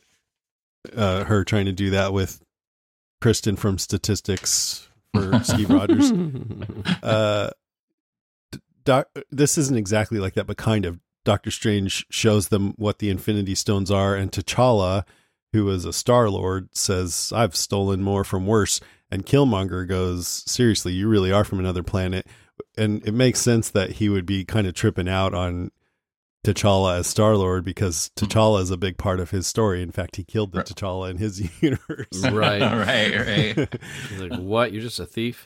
uh, her trying to do that with Kristen from Statistics for Steve Rogers. Uh, doc, this isn't exactly like that, but kind of. Doctor Strange shows them what the Infinity Stones are, and T'Challa, who is a Star-Lord, says, I've stolen more from worse. And Killmonger goes, seriously, you really are from another planet. And it makes sense that he would be kind of tripping out on T'Challa as Star-Lord, because T'Challa is a big part of his story. In fact, he killed the right. T'Challa in his universe. Right. right, right. He's like, what? You're just a thief?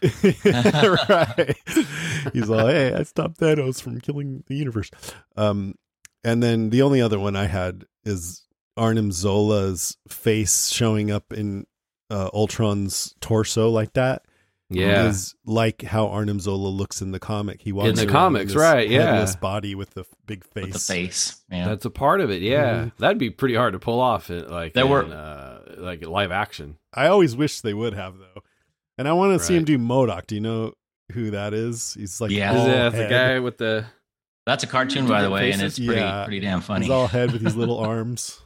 Right. He's like, hey, I stopped Thanos from killing the universe. Um, and then the only other one I had is Arnim Zola's face showing up in uh, Ultron's torso like that. Yeah, is like how Arnim Zola looks in the comic. He walks in the comics, in right? Yeah, headless body with the big face. With the face, yeah. That's a part of it. Yeah, mm-hmm. That'd be pretty hard to pull off. It like there in, were uh, like live action. I always wish they would have though, and I want right. to see him do MODOK. Do you know who that is? He's like, yeah, all that's head. the guy with the. That's a cartoon, by the way, faces. and it's pretty yeah. pretty damn funny. He's all head with these little arms.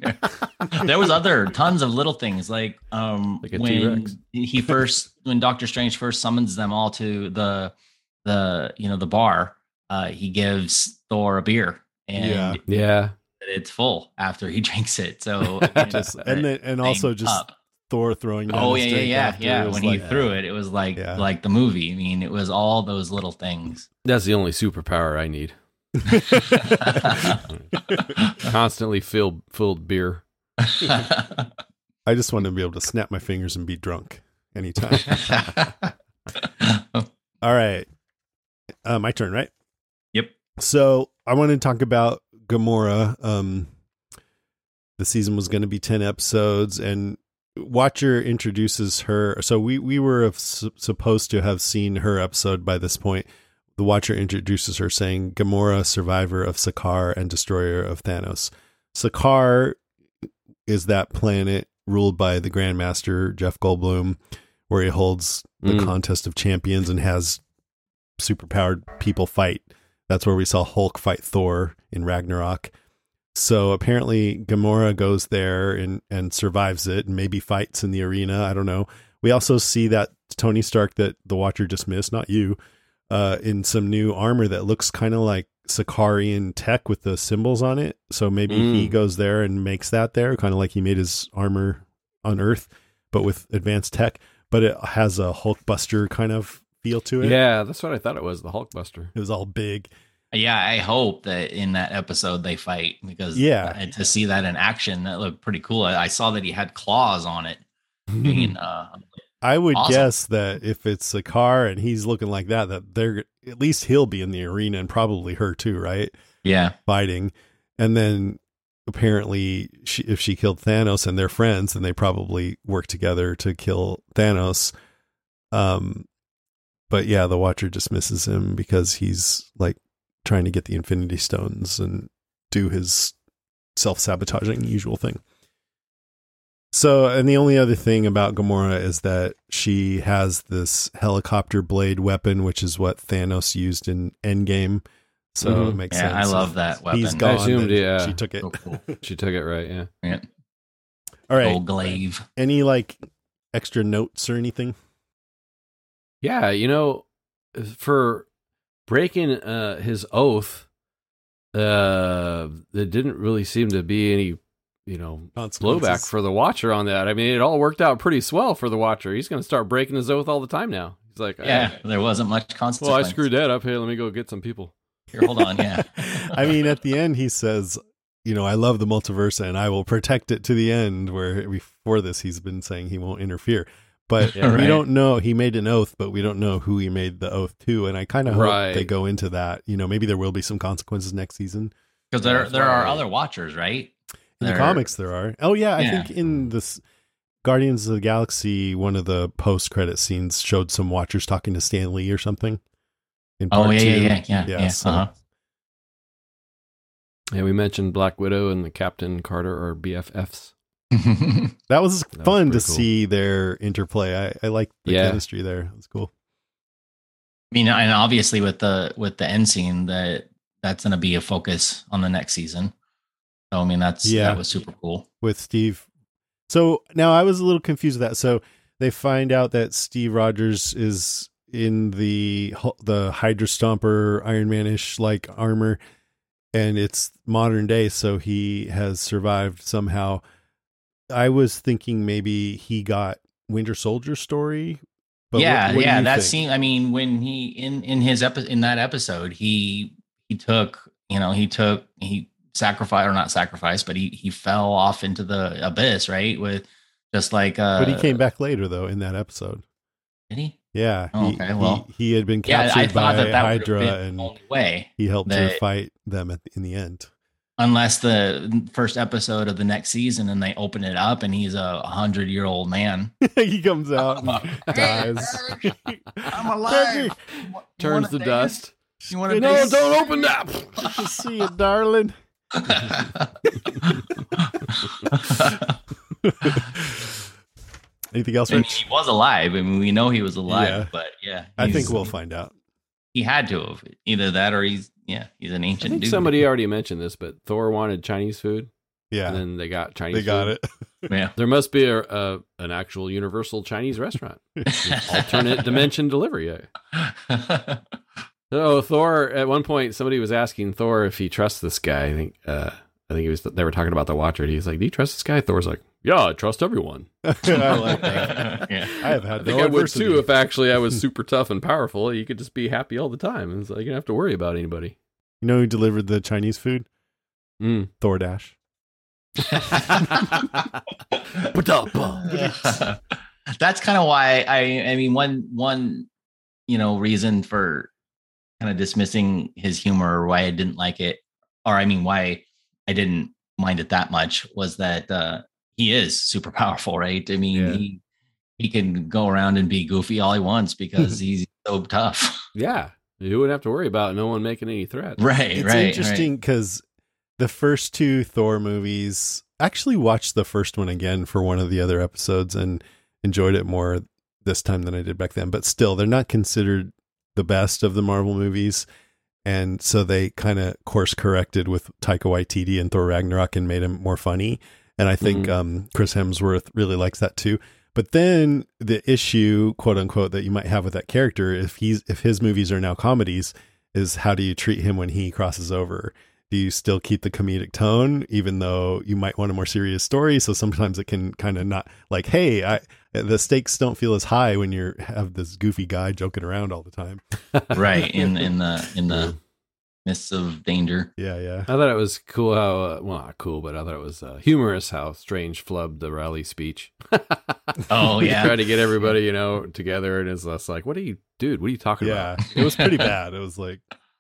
There was other tons of little things like um like a when T-Rex. he first when Doctor Strange first summons them all to the the you know the bar, uh he gives Thor a beer and yeah, yeah. it's full after he drinks it. So just, and then and also just up. Thor throwing down oh his yeah yeah drink yeah after. yeah when like, he threw it, it was like yeah. like the movie. I mean, it was all those little things. That's the only superpower I need. Constantly filled filled beer. I just want to be able to snap my fingers and be drunk anytime. All right. Uh, my turn, right? Yep. So I want to talk about Gamora. Um, the season was going to be ten episodes, and Watcher introduces her. So we, we were su- supposed to have seen her episode by this point. The Watcher introduces her saying, Gamora, survivor of Sakaar and destroyer of Thanos. Sakaar is that planet ruled by the Grandmaster, Jeff Goldblum, where he holds the mm. contest of champions and has superpowered people fight. That's where we saw Hulk fight Thor in Ragnarok. So apparently Gamora goes there and, and survives it and maybe fights in the arena. I don't know. We also see that Tony Stark that the Watcher just missed, not you, uh, in some new armor that looks kind of like Sakaarian tech with the symbols on it. So maybe mm. he goes there and makes that there, kind of like he made his armor on Earth, but with advanced tech. But it has a Hulkbuster kind of feel to it. Yeah, that's what I thought it was, the Hulkbuster. It was all big. Yeah, I hope that in that episode they fight, because yeah, to see that in action, that looked pretty cool. I, I saw that he had claws on it. I mean, uh, I would awesome. guess that if it's a car and he's looking like that, that they're at least he'll be in the arena, and probably her too, right? Yeah, fighting. And then apparently, she, if she killed Thanos and they're friends, then they probably work together to kill Thanos. Um, but yeah, the Watcher dismisses him because he's like trying to get the Infinity Stones and do his self-sabotaging usual thing. So, and the only other thing about Gamora is that she has this helicopter blade weapon, which is what Thanos used in Endgame. So mm-hmm. it makes yeah, sense. I love that weapon. He's gone. I assumed, yeah. She took it. So cool. She took it, right, yeah. yeah. All right. Old glaive. Any like extra notes or anything? Yeah, you know, for breaking uh, his oath, uh, there didn't really seem to be any, you know, blowback for the Watcher on that. I mean, it all worked out pretty swell for the Watcher. He's going to start breaking his oath all the time now. He's like, yeah, hey, there wasn't much consequence. Well, I screwed that up. Hey, let me go get some people. Here, hold on. Yeah. I mean, at the end, he says, you know, I love the multiverse and I will protect it to the end, where before this, he's been saying he won't interfere. But yeah, right. we don't know. He made an oath, but we don't know who he made the oath to. And I kind of right. hope they go into that. You know, maybe there will be some consequences next season. Because there, there are other Watchers, right? In there... the comics, there are. Oh, yeah. I yeah. think in this Guardians of the Galaxy, one of the post-credit scenes showed some Watchers talking to Stan Lee or something. In part oh, yeah, two. yeah, yeah, yeah. Yeah, yeah. so. Uh-huh. Yeah, we mentioned Black Widow and the Captain Carter are B F Fs. That was that fun was to cool. see their interplay. I, I like the yeah. chemistry there. It was cool. I mean, and obviously with the with the end scene, that that's going to be a focus on the next season. So I mean, that's yeah. that was super cool with Steve. So now I was a little confused with that. So they find out that Steve Rogers is in the the Hydra Stomper Iron Man-ish like armor, and it's modern day, so he has survived somehow. I was thinking maybe he got Winter Soldier story. But yeah, what, what yeah, that think? scene. I mean, when he in in his epi- in that episode, he he took you know he took he sacrificed or not sacrificed, but he he fell off into the abyss, right? With just like uh, but he came back later though in that episode. Did he? Yeah. Oh, he, okay. Well, he, he had been captured yeah, I by that that Hydra, and the only way he helped that, her fight them at the, in the end. Unless the first episode of the next season and they open it up and he's a hundred year old man. He comes out and dies. I'm alive. Turns the dust. You want to No, don't open that. Good to see you, darling. Anything else, I mean, Rich? he was alive. I mean, we know he was alive, Yeah. but yeah. I think he's- we'll find out. He had to have. Either that or he's, yeah, he's an I ancient think dude. somebody already mentioned this, but Thor wanted Chinese food. Yeah. And then they got Chinese They got food. it. Yeah. There must be a, a an actual universal Chinese restaurant. Alternate dimension delivery. So Thor, at one point, somebody was asking Thor if he trusts this guy. I think uh, I think he was. They were talking about the Watcher. And he's like, "Do you trust this guy?" Thor's like, "Yeah, I trust everyone." I like that. Yeah. I have had I think no I would adversity. too if actually I was super tough and powerful. You could just be happy all the time. And it's like you don't have to worry about anybody. You know who delivered the Chinese food? Mm. Thor Dash. That's kind of why I, I mean, one, one, you know, reason for kind of dismissing his humor, or why I didn't like it, or I mean, why I didn't mind it that much, was that uh, he is super powerful, right? I mean, yeah. he he can go around and be goofy all he wants because he's so tough. Yeah, you wouldn't have to worry about no one making any threats. Right, it's right. It's interesting because right. the first two Thor movies, I actually watched the first one again for one of the other episodes and enjoyed it more this time than I did back then. But still, they're not considered the best of the Marvel movies. And so they kind of course corrected with Taika Waititi and Thor Ragnarok and made him more funny. And I think mm-hmm. um, Chris Hemsworth really likes that too. But then the issue, quote unquote, that you might have with that character, if he's if his movies are now comedies, is how do you treat him when he crosses over? Do you still keep the comedic tone, even though you might want a more serious story? So sometimes it can kind of not like, hey, I, the stakes don't feel as high when you have this goofy guy joking around all the time. Right. In, in the, in the midst of danger. Yeah. Yeah. I thought it was cool how, uh, well, not cool, but I thought it was uh, humorous how Strange flubbed the rally speech. Oh yeah. Tried to get everybody, you know, together. And it's less like, what are you, dude, what are you talking yeah, about? It was pretty bad. It was like,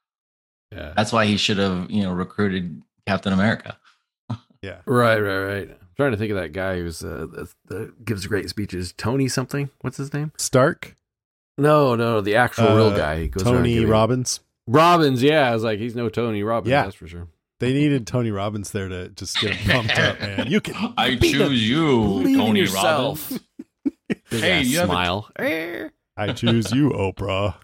yeah, that's why he should have, you know, recruited Captain America. Yeah. Right, right, right. I'm trying to think of that guy who's uh, the, the, gives great speeches. Tony something. What's his name? Stark? No, no, the actual uh, real guy. He goes Tony giving... Robbins. Robbins, yeah. I was like, he's no Tony Robbins, yeah. That's for sure. They needed Tony Robbins there to just get him pumped up, man. You can. I choose you, Tony yourself. Robbins. Hey, you smile. A... I choose you, Oprah.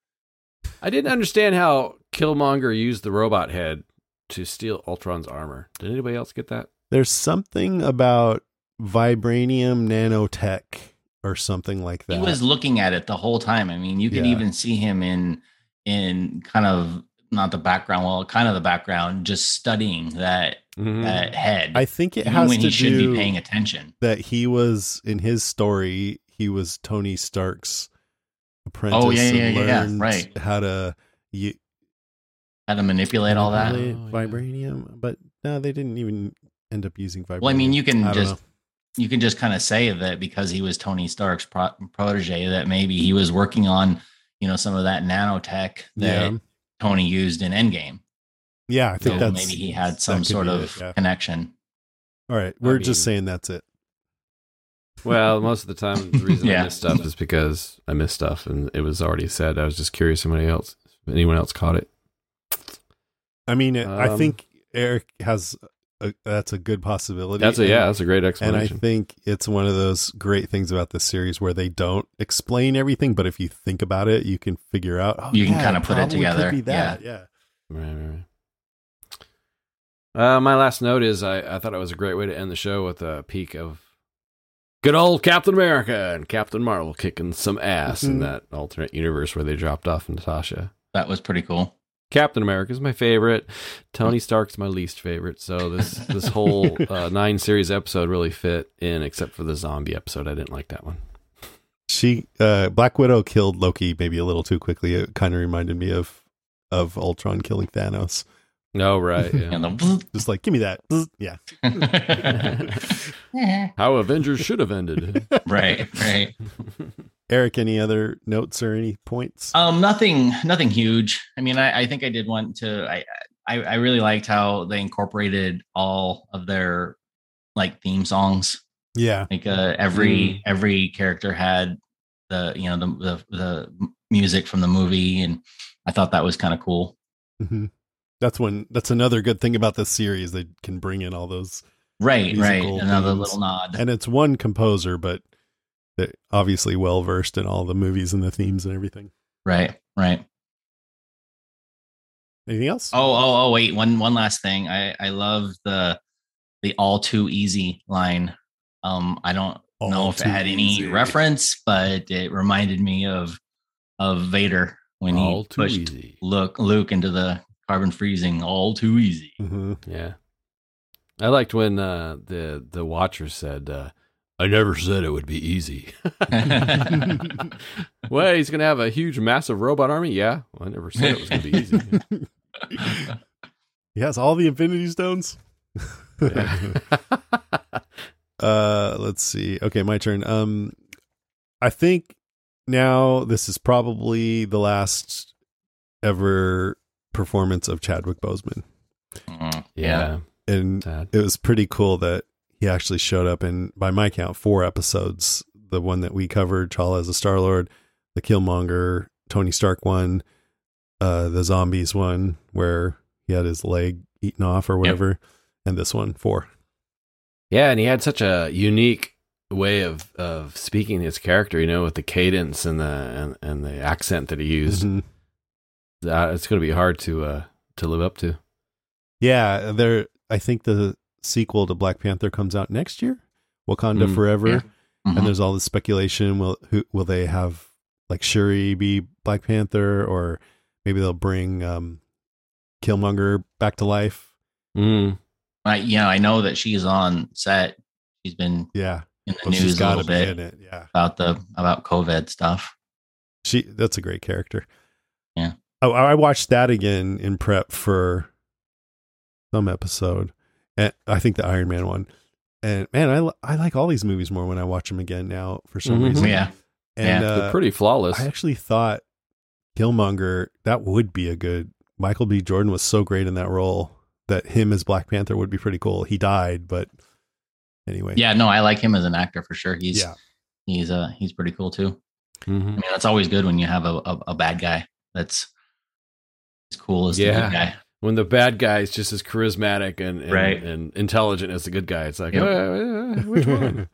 I didn't understand how Killmonger used the robot head to steal Ultron's armor. Did anybody else get that? There's something about vibranium nanotech or something like that. He was looking at it the whole time. I mean, you can yeah. even see him in in kind of not the background, well, kind of the background, just studying that mm-hmm. that head. I think it has when to he should do be paying attention. That he was in his story. He was Tony Stark's apprentice. Oh yeah, yeah, and yeah, learned yeah, right. How to you, how to manipulate all that oh, vibranium, yeah. But no, they didn't even end up using vibranium. Well, I mean, you can I just you can just kind of say that because he was Tony Stark's pro- protege, that maybe he was working on, you know, some of that nanotech that yeah. Tony used in Endgame. Yeah, I think so that's maybe he had some sort of it, yeah. connection. All right, we're I mean, just saying that's it. Well, most of the time, the reason yeah. I miss stuff is because I miss stuff, and it was already said. I was just curious if anybody else, if anyone else caught it. I mean, it, um, I think Eric has. A, that's a good possibility. That's a and, yeah, that's a great explanation. And I think it's one of those great things about this series where they don't explain everything, but if you think about it, you can figure out. Oh, you yeah, can kind of put it together. Could be that. Yeah, yeah. Right, right, right. Uh, my last note is I, I thought it was a great way to end the show with a peek of good old Captain America and Captain Marvel kicking some ass mm-hmm. in that alternate universe where they dropped off Natasha. That was pretty cool. Captain America is my favorite. Tony Stark's my least favorite. So this this whole uh, nine series episode really fit in, except for the zombie episode. I didn't like that one. She uh, Black Widow killed Loki maybe a little too quickly. It kind of reminded me of of Ultron killing Thanos. Oh right, yeah. Just like give me that. Yeah. How Avengers should have ended. Right, right. Eric, any other notes or any points? Um, nothing, nothing huge. I mean, I, I think I did want to. I, I, I really liked how they incorporated all of their like theme songs. Yeah, like uh, every mm. every character had the you know the the the music from the movie, and I thought that was kind of cool. Mm-hmm. That's when. That's another good thing about this series. They can bring in all those. Right, right. Another themes. Little nod, and it's one composer, but. They're obviously well versed in all the movies and the themes and everything. Right, right. Anything else? Oh, oh, oh! Wait, one, one last thing. I, I love the, the "all too easy" line. Um, I don't all know if it had any easy. reference, but it reminded me of, of Vader when all he pushed easy. Luke, Luke into the carbon freezing. All too easy. Mm-hmm. Yeah, I liked when uh, the the Watcher said. Uh, I never said it would be easy. Well, he's going to have a huge, massive robot army? Yeah. Well, I never said it was going to be easy. He has all the Infinity Stones? uh, let's see. Okay, my turn. Um, I think now this is probably the last ever performance of Chadwick Boseman. Mm, yeah. And Sad. It was pretty cool that he actually showed up in, by my count, four episodes. The one that we covered, T'Challa as a Star-Lord, the Killmonger, Tony Stark one, uh, the Zombies one, where he had his leg eaten off or whatever, yep. and this one, four. Yeah, and he had such a unique way of, of speaking his character, you know, with the cadence and the and, and the accent that he used. Mm-hmm. Uh, it's going to be hard to uh, to live up to. Yeah, there. I think the sequel to Black Panther comes out next year, Wakanda mm, Forever, yeah. mm-hmm. and there's all this speculation. Will who will they have like Shuri be Black Panther, or maybe they'll bring um, Killmonger back to life? Mm. I, yeah, I know that she's on set. She's been yeah in the well, news a little bit in it. Yeah. about the about COVID stuff. She that's a great character. Yeah. Oh, I watched that again in prep for some episode, and I think the Iron Man one. And man, I I like all these movies more when I watch them again now for some mm-hmm. reason. Yeah, and yeah, uh, they're pretty flawless. I actually thought Killmonger, that would be a good. Michael B. Jordan was so great in that role that him as Black Panther would be pretty cool. He died, but anyway. Yeah, no, I like him as an actor for sure. He's yeah. he's uh he's pretty cool too. Mm-hmm. I mean, that's always good when you have a a, a bad guy that's as cool as yeah. the good guy. When the bad guy is just as charismatic and and, right. and intelligent as the good guy, it's like, yep. uh, which one?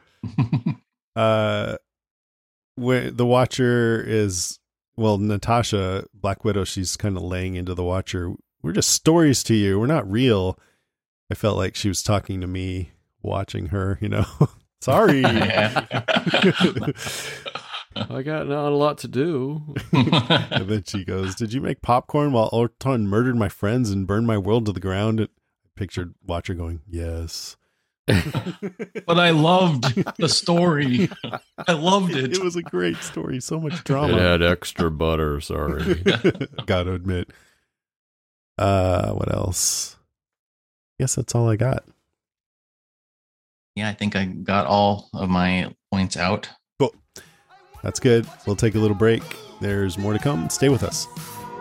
uh, when the Watcher is, well, Natasha, Black Widow, she's kind of laying into the Watcher. We're just stories to you. We're not real. I felt like she was talking to me watching her, you know. Sorry. I got not a lot to do. And then she goes, did you make popcorn while Ultron murdered my friends and burned my world to the ground? And I pictured Watcher going, yes. But I loved the story. I loved it. It was a great story. So much drama. It had extra butter, sorry. Gotta admit. Uh, what else? Guess that's all I got. Yeah, I think I got all of my points out. Cool. That's good. We'll take a little break. There's more to come. Stay with us.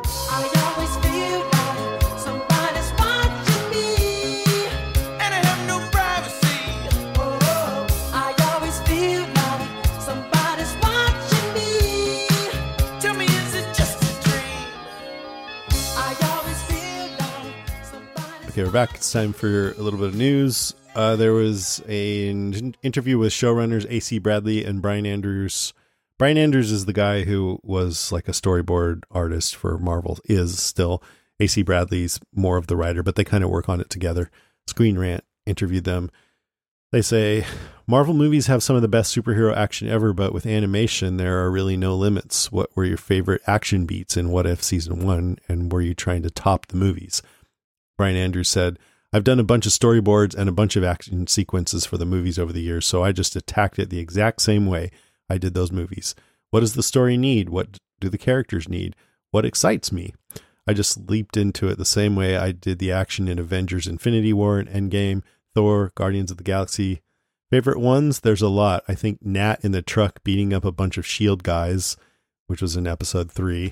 Okay, we're back. It's time for a little bit of news. Uh, there was a, an interview with showrunners A C Bradley and Brian Andrews. Brian Andrews is the guy who was like a storyboard artist for Marvel, is still. A C Bradley's more of the writer, but they kind of work on it together. Screen Rant interviewed them. They say, Marvel movies have some of the best superhero action ever, but with animation, there are really no limits. What were your favorite action beats in What If Season one, and were you trying to top the movies? Brian Andrews said, I've done a bunch of storyboards and a bunch of action sequences for the movies over the years, so I just attacked it the exact same way I did those movies. What does the story need? What do the characters need? What excites me? I just leaped into it the same way I did the action in Avengers Infinity War and Endgame, Thor, Guardians of the Galaxy. Favorite ones? There's a lot. I think Nat in the truck beating up a bunch of S H I E L D guys, which was in episode three.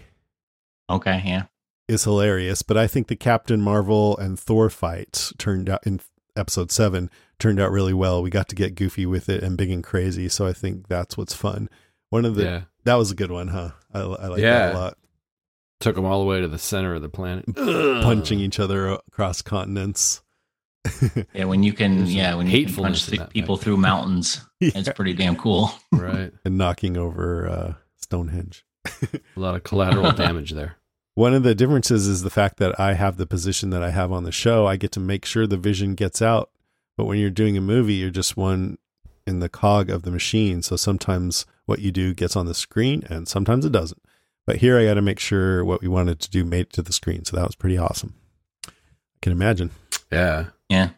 Okay, yeah. Is hilarious, but I think the Captain Marvel and Thor fights turned out in episode seven turned out really well. We got to get goofy with it and big and crazy, so I think that's what's fun. One of the yeah. that was a good one, huh? I, I like yeah. that a lot. Took them all the way to the center of the planet, punching each other across continents. Yeah, when you can, yeah, when you can punch th- people night. through mountains, yeah. It's pretty damn cool, right? And knocking over uh, Stonehenge. A lot of collateral damage there. One of the differences is the fact that I have the position that I have on the show. I get to make sure the vision gets out. But when you're doing a movie, you're just one in the cog of the machine. So sometimes what you do gets on the screen and sometimes it doesn't. But here I got to make sure what we wanted to do made it to the screen. So that was pretty awesome. I can imagine. Yeah. Yeah.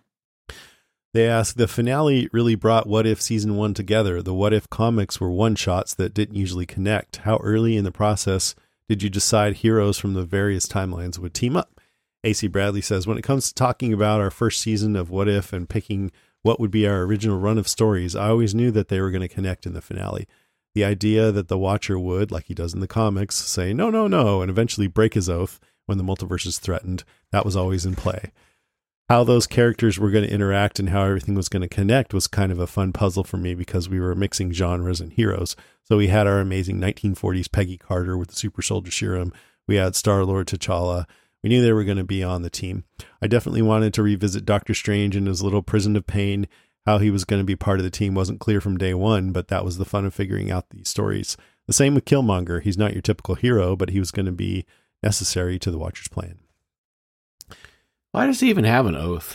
They asked, the finale really brought What If Season one together. The What If comics were one-shots that didn't usually connect. How early in the process did you decide heroes from the various timelines would team up? A C Bradley says, when it comes to talking about our first season of What If and picking what would be our original run of stories, I always knew that they were going to connect in the finale. The idea that the Watcher would, like he does in the comics, say, no, no, no, and eventually break his oath when the multiverse is threatened, that was always in play. How those characters were going to interact and how everything was going to connect was kind of a fun puzzle for me because we were mixing genres and heroes. So we had our amazing nineteen forties Peggy Carter with the Super Soldier Serum. We had Star-Lord T'Challa. We knew they were going to be on the team. I definitely wanted to revisit Doctor Strange and his little prison of pain. How he was going to be part of the team wasn't clear from day one, but that was the fun of figuring out these stories. The same with Killmonger. He's not your typical hero, but he was going to be necessary to the Watcher's plan. Why does he even have an oath?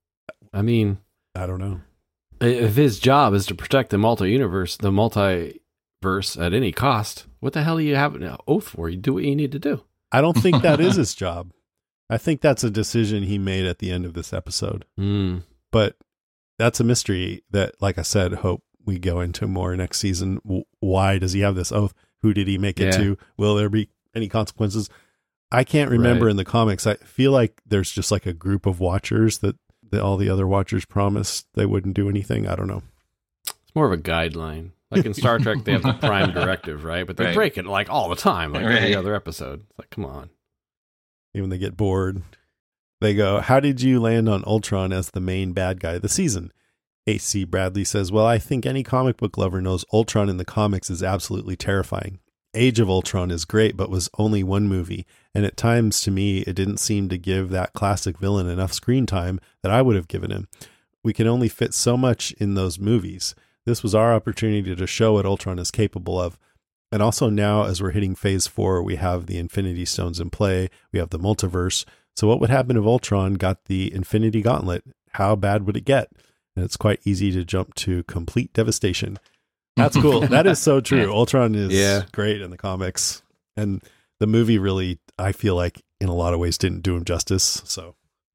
I mean, I don't know. If his job is to protect the multi-universe, the multiverse at any cost, what the hell do you have an oath for? You do what you need to do. I don't think that is his job. I think that's a decision he made at the end of this episode. Mm. But that's a mystery that, like I said, hope we go into more next season. Why does he have this oath? Who did he make it Yeah. to? Will there be any consequences? I can't remember Right. in the comics. I feel like there's just like a group of Watchers that, that all the other Watchers promised they wouldn't do anything. I don't know. It's more of a guideline. Like in Star Trek, they have the Prime Directive, right? But they Right. break it like all the time, like Right. every other episode. It's like, come on. Even they get bored. They go, how did you land on Ultron as the main bad guy of the season? A C Bradley says, well, I think any comic book lover knows Ultron in the comics is absolutely terrifying. Age of Ultron is great, but was only one movie. And at times, to me, it didn't seem to give that classic villain enough screen time that I would have given him. We can only fit so much in those movies. This was our opportunity to show what Ultron is capable of. And also now, as we're hitting phase four, we have the Infinity Stones in play. We have the multiverse. So what would happen if Ultron got the Infinity Gauntlet? How bad would it get? And it's quite easy to jump to complete devastation. That's cool. That is so true. Ultron is Yeah. great in the comics. And the movie really, I feel like, in a lot of ways, didn't do him justice. So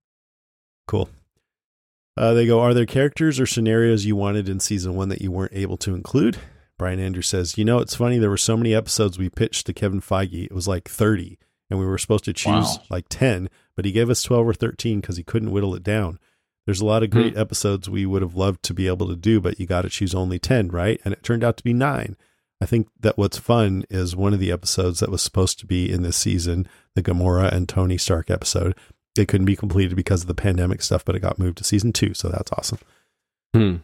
cool. Uh, they go, are there characters or scenarios you wanted in season one that you weren't able to include? Brian Andrews says, you know, it's funny. There were so many episodes we pitched to Kevin Feige. It was like thirty, and we were supposed to choose Wow. like ten, but he gave us twelve or thirteen because he couldn't whittle it down. There's a lot of great Hmm. episodes we would have loved to be able to do, but you got to choose only ten, right? And it turned out to be nine. I think that what's fun is one of the episodes that was supposed to be in this season, the Gamora and Tony Stark episode. It couldn't be completed because of the pandemic stuff, but it got moved to season two. So that's awesome. Hmm.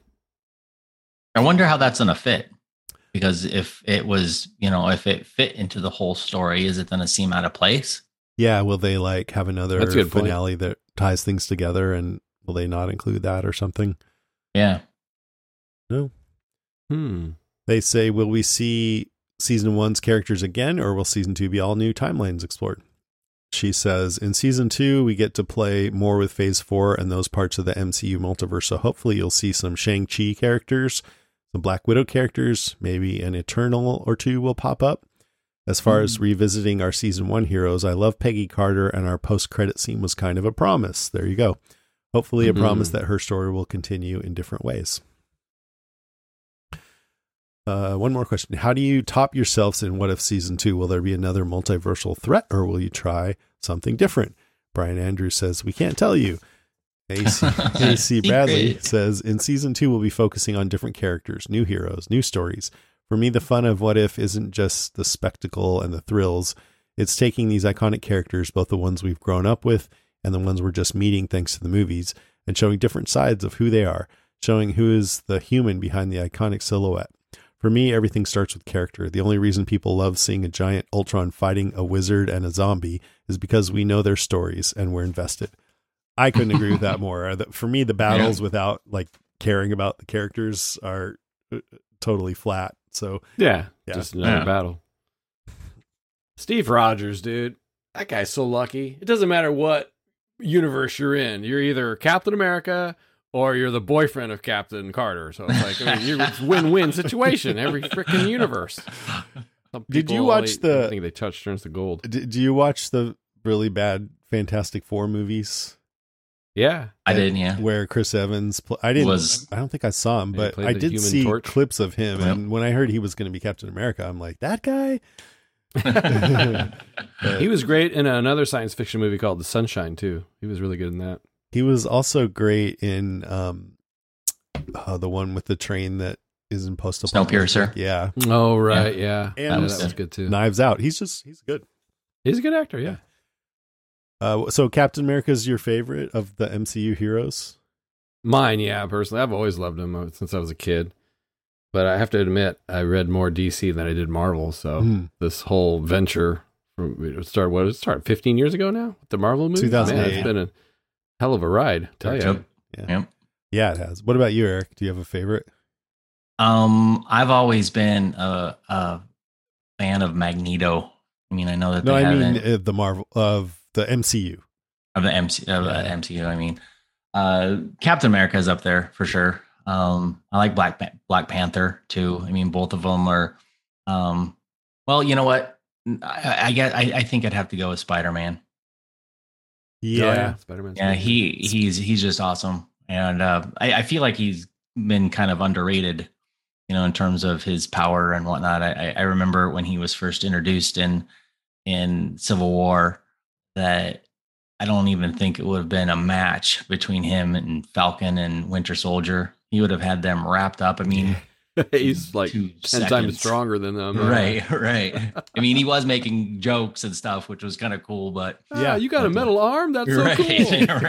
I wonder how that's going to fit. Because if it was, you know, if it fit into the whole story, is it going to seem out of place? Yeah. Will they like have another That's a good point. finale that ties things together, and will they not include that or something? Yeah. No. Hmm. They say, will we see season one's characters again, or will season two be all new timelines explored? She says, in season two, we get to play more with phase four and those parts of the M C U multiverse. So hopefully you'll see some Shang-Chi characters, some Black Widow characters, maybe an Eternal or two will pop up. As far mm. as revisiting our season one heroes, I love Peggy Carter, and our post-credit scene was kind of a promise. There you go. Hopefully a mm-hmm. promise that her story will continue in different ways. Uh, one more question. How do you top yourselves in What If Season two? Will there be another multiversal threat, or will you try something different? Brian Andrews says, we can't tell you. A C, A C Bradley says, in Season two, we'll be focusing on different characters, new heroes, new stories. For me, the fun of What If isn't just the spectacle and the thrills. It's taking these iconic characters, both the ones we've grown up with and the ones we're just meeting thanks to the movies, and showing different sides of who they are, showing who is the human behind the iconic silhouette. For me, everything starts with character. The only reason people love seeing a giant Ultron fighting a wizard and a zombie is because we know their stories and we're invested. I couldn't agree with that more. For me, the battles yeah. without like caring about the characters are totally flat. So yeah, yeah. just another yeah. battle. Steve Rogers, dude, that guy's so lucky. It doesn't matter what universe you're in. You're either Captain America or you're the boyfriend of Captain Carter. So it's like, I mean, you're, it's win-win situation every freaking universe. Some did you watch they, the... Everything they touch turns to gold. Did, do you watch the really bad Fantastic Four movies? Yeah. I did, yeah. Where Chris Evans... Pl- I didn't. Was, I don't think I saw him, but I did see torch. clips of him. Yep. And when I heard he was going to be Captain America, I'm like, that guy? He was great in another science fiction movie called The Sunshine too. He was really good in that. He was also great in um, uh, the one with the train that is in post Snowpiercer. Yeah. Oh right, yeah. yeah. And that that was, was, was good too. Knives Out. He's just he's good. He's a good actor. Yeah. Uh, so Captain America is your favorite of the M C U heroes? Mine, yeah. Personally, I've always loved him since I was a kid. But I have to admit, I read more D C than I did Marvel. So Mm. this whole venture from it started. What did it start? Fifteen years ago now. With the Marvel movie. two thousand eight. Man, it's been a hell of a ride. Tell you. Yep. Yeah. Yep. Yeah, it has. What about you, Eric? Do you have a favorite? Um, I've always been a, a fan of Magneto. I mean, I know that No, they I haven't mean uh, the Marvel of the M C U. of the M C of the M C U. I mean, uh, Captain America is up there for sure. Um, I like Black Pa- Black Panther too. I mean, both of them are. Um, well, you know what? I, I get. I, I think I'd have to go with Spider Man. Yeah, Oh, yeah. Spider-Man's Yeah, good. he he's he's just awesome, and uh, I, I feel like he's been kind of underrated, you know, in terms of his power and whatnot. I, I remember when he was first introduced in in Civil War that I don't even think it would have been a match between him and Falcon and Winter Soldier. He would have had them wrapped up. I mean, He's like ten seconds. times stronger than them. right, right. I mean, he was making jokes and stuff, which was kind of cool. But Yeah, you got a metal arm. That's so right, cool.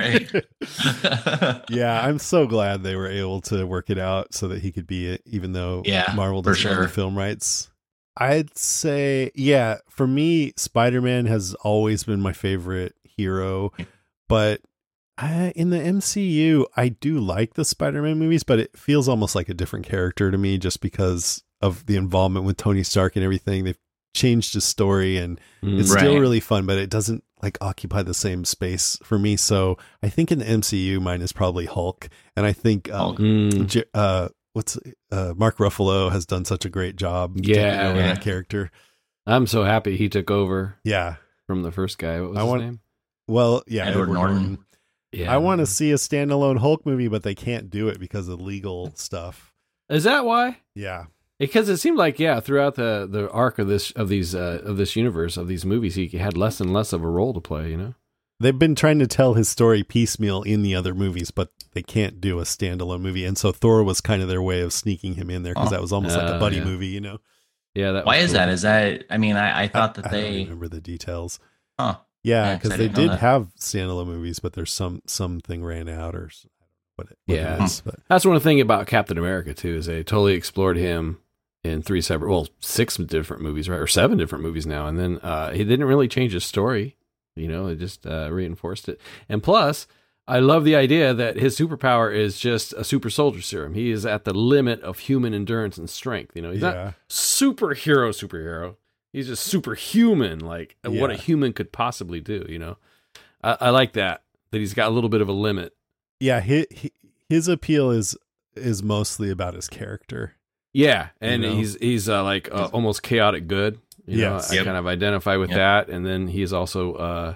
right. Yeah, I'm so glad they were able to work it out so that he could be it, even though Yeah, Marvel for doesn't own sure. the film rights. I'd say, yeah, for me, Spider-Man has always been my favorite hero, but I, in the M C U, I do like the Spider-Man movies, but it feels almost like a different character to me just because of the involvement with Tony Stark and everything. They've changed his story and it's still Right. really fun, but it doesn't like occupy the same space for me. So I think in the M C U, mine is probably Hulk. And I think, um, Mm. J- uh, what's, uh, Mark Ruffalo has done such a great job taking Yeah, over yeah. that character. I'm so happy he took over Yeah. from the first guy. What was I his want- name? Well, yeah. Edward Norton. Yeah, I want to see a standalone Hulk movie, but they can't do it because of legal stuff. Is that why? Yeah. Because it seemed like, yeah, throughout the, the arc of this of these uh, of this universe of these movies, he had less and less of a role to play. You know. They've been trying to tell his story piecemeal in the other movies, but they can't do a standalone movie. And so Thor was kind of their way of sneaking him in there because Oh. that was almost like a Oh, buddy yeah. movie, you know? Yeah. That Why was is cool. that? Is that? I mean, I, I thought that I, I don't they. remember the details. Huh. Yeah, Yeah, 'cause because I they didn't know did that. have standalone movies, but there's some something ran out or s- what it, what Yeah. it is. But That's one thing about Captain America too, is they totally explored him in three separate, well, six different movies, right, or seven different movies now, and then uh, he didn't really change his story. You know, it just uh, reinforced it. And plus, I love the idea that his superpower is just a super soldier serum. He is at the limit of human endurance and strength. You know, he's Yeah. not superhero superhero. He's just superhuman, like what a Yeah. human could possibly do. You know, I, I like that that he's got a little bit of a limit. yeah, his, his appeal is is mostly about his character. Yeah, and You know? he's he's uh, like uh, almost chaotic good. You Yes. know, I Yep. kind of identify with Yep. that, and then he's also uh,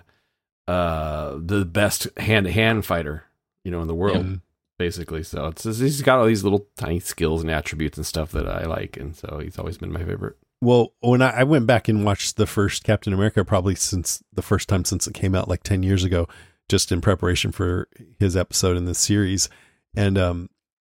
uh, the best hand to hand fighter, you know, in the world, Yep. basically. So it's just, he's got all these little tiny skills and attributes and stuff that I like, and so he's always been my favorite. Well, when I, I went back and watched the first Captain America, probably since the first time since it came out like ten years ago, just in preparation for his episode in this series. And um,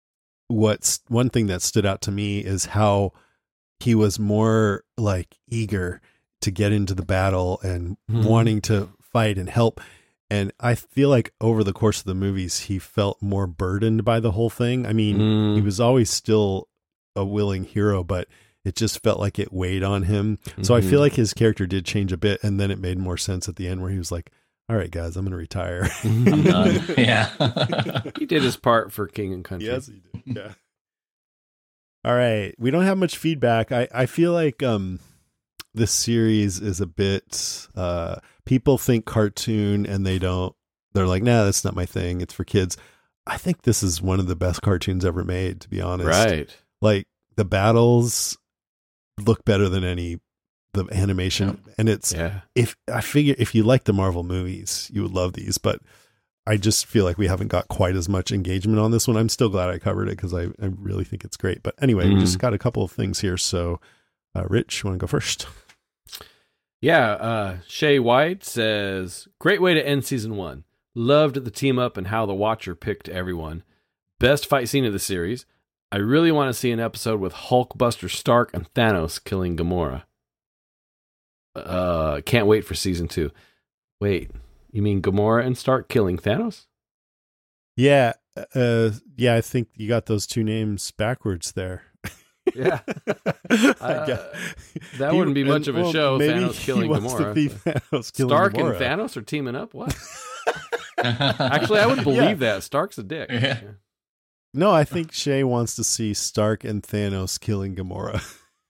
what's one thing that stood out to me is how he was more like eager to get into the battle and Mhm. wanting to fight and help. And I feel like over the course of the movies, he felt more burdened by the whole thing. I mean, Mm. he was always still a willing hero, but it just felt like it weighed on him. So I Mhm. feel like his character did change a bit. And then it made more sense at the end where he was like, all right, guys, I'm going to retire. I'm done. Yeah. He did his part for King and Country. Yes, he did. Yeah. All right. We don't have much feedback. I, I feel like um, this series is a bit, uh, people think cartoon and they don't, they're like, nah, that's not my thing. It's for kids. I think this is one of the best cartoons ever made, to be honest. Right. Like the battles look better than any, the animation. And it's, Yeah. if I figure if you like the Marvel movies, you would love these, but I just feel like we haven't got quite as much engagement on this one. I'm still glad I covered it because I, I really think it's great. But anyway, we Mhm. just got a couple of things here. So, uh, Rich, you want to go first? Yeah, uh, Shay White says, great way to end season one. Loved the team up and how the Watcher picked everyone. Best fight scene of the series. I really want to see an episode with Hulkbuster Stark and Thanos killing Gamora. Uh, can't wait for season two. Wait, you mean Gamora and Stark killing Thanos? Yeah, uh, yeah, I think you got those two names backwards there. Yeah, uh, that wouldn't be much of a well, show. maybe Thanos killing he wants Gamora. to be Thanos killing Stark Gamora. and Thanos are teaming up. What? Actually, I would believe Yeah. that Stark's a dick. Yeah. Yeah. No, I think Shay wants to see Stark and Thanos killing Gamora.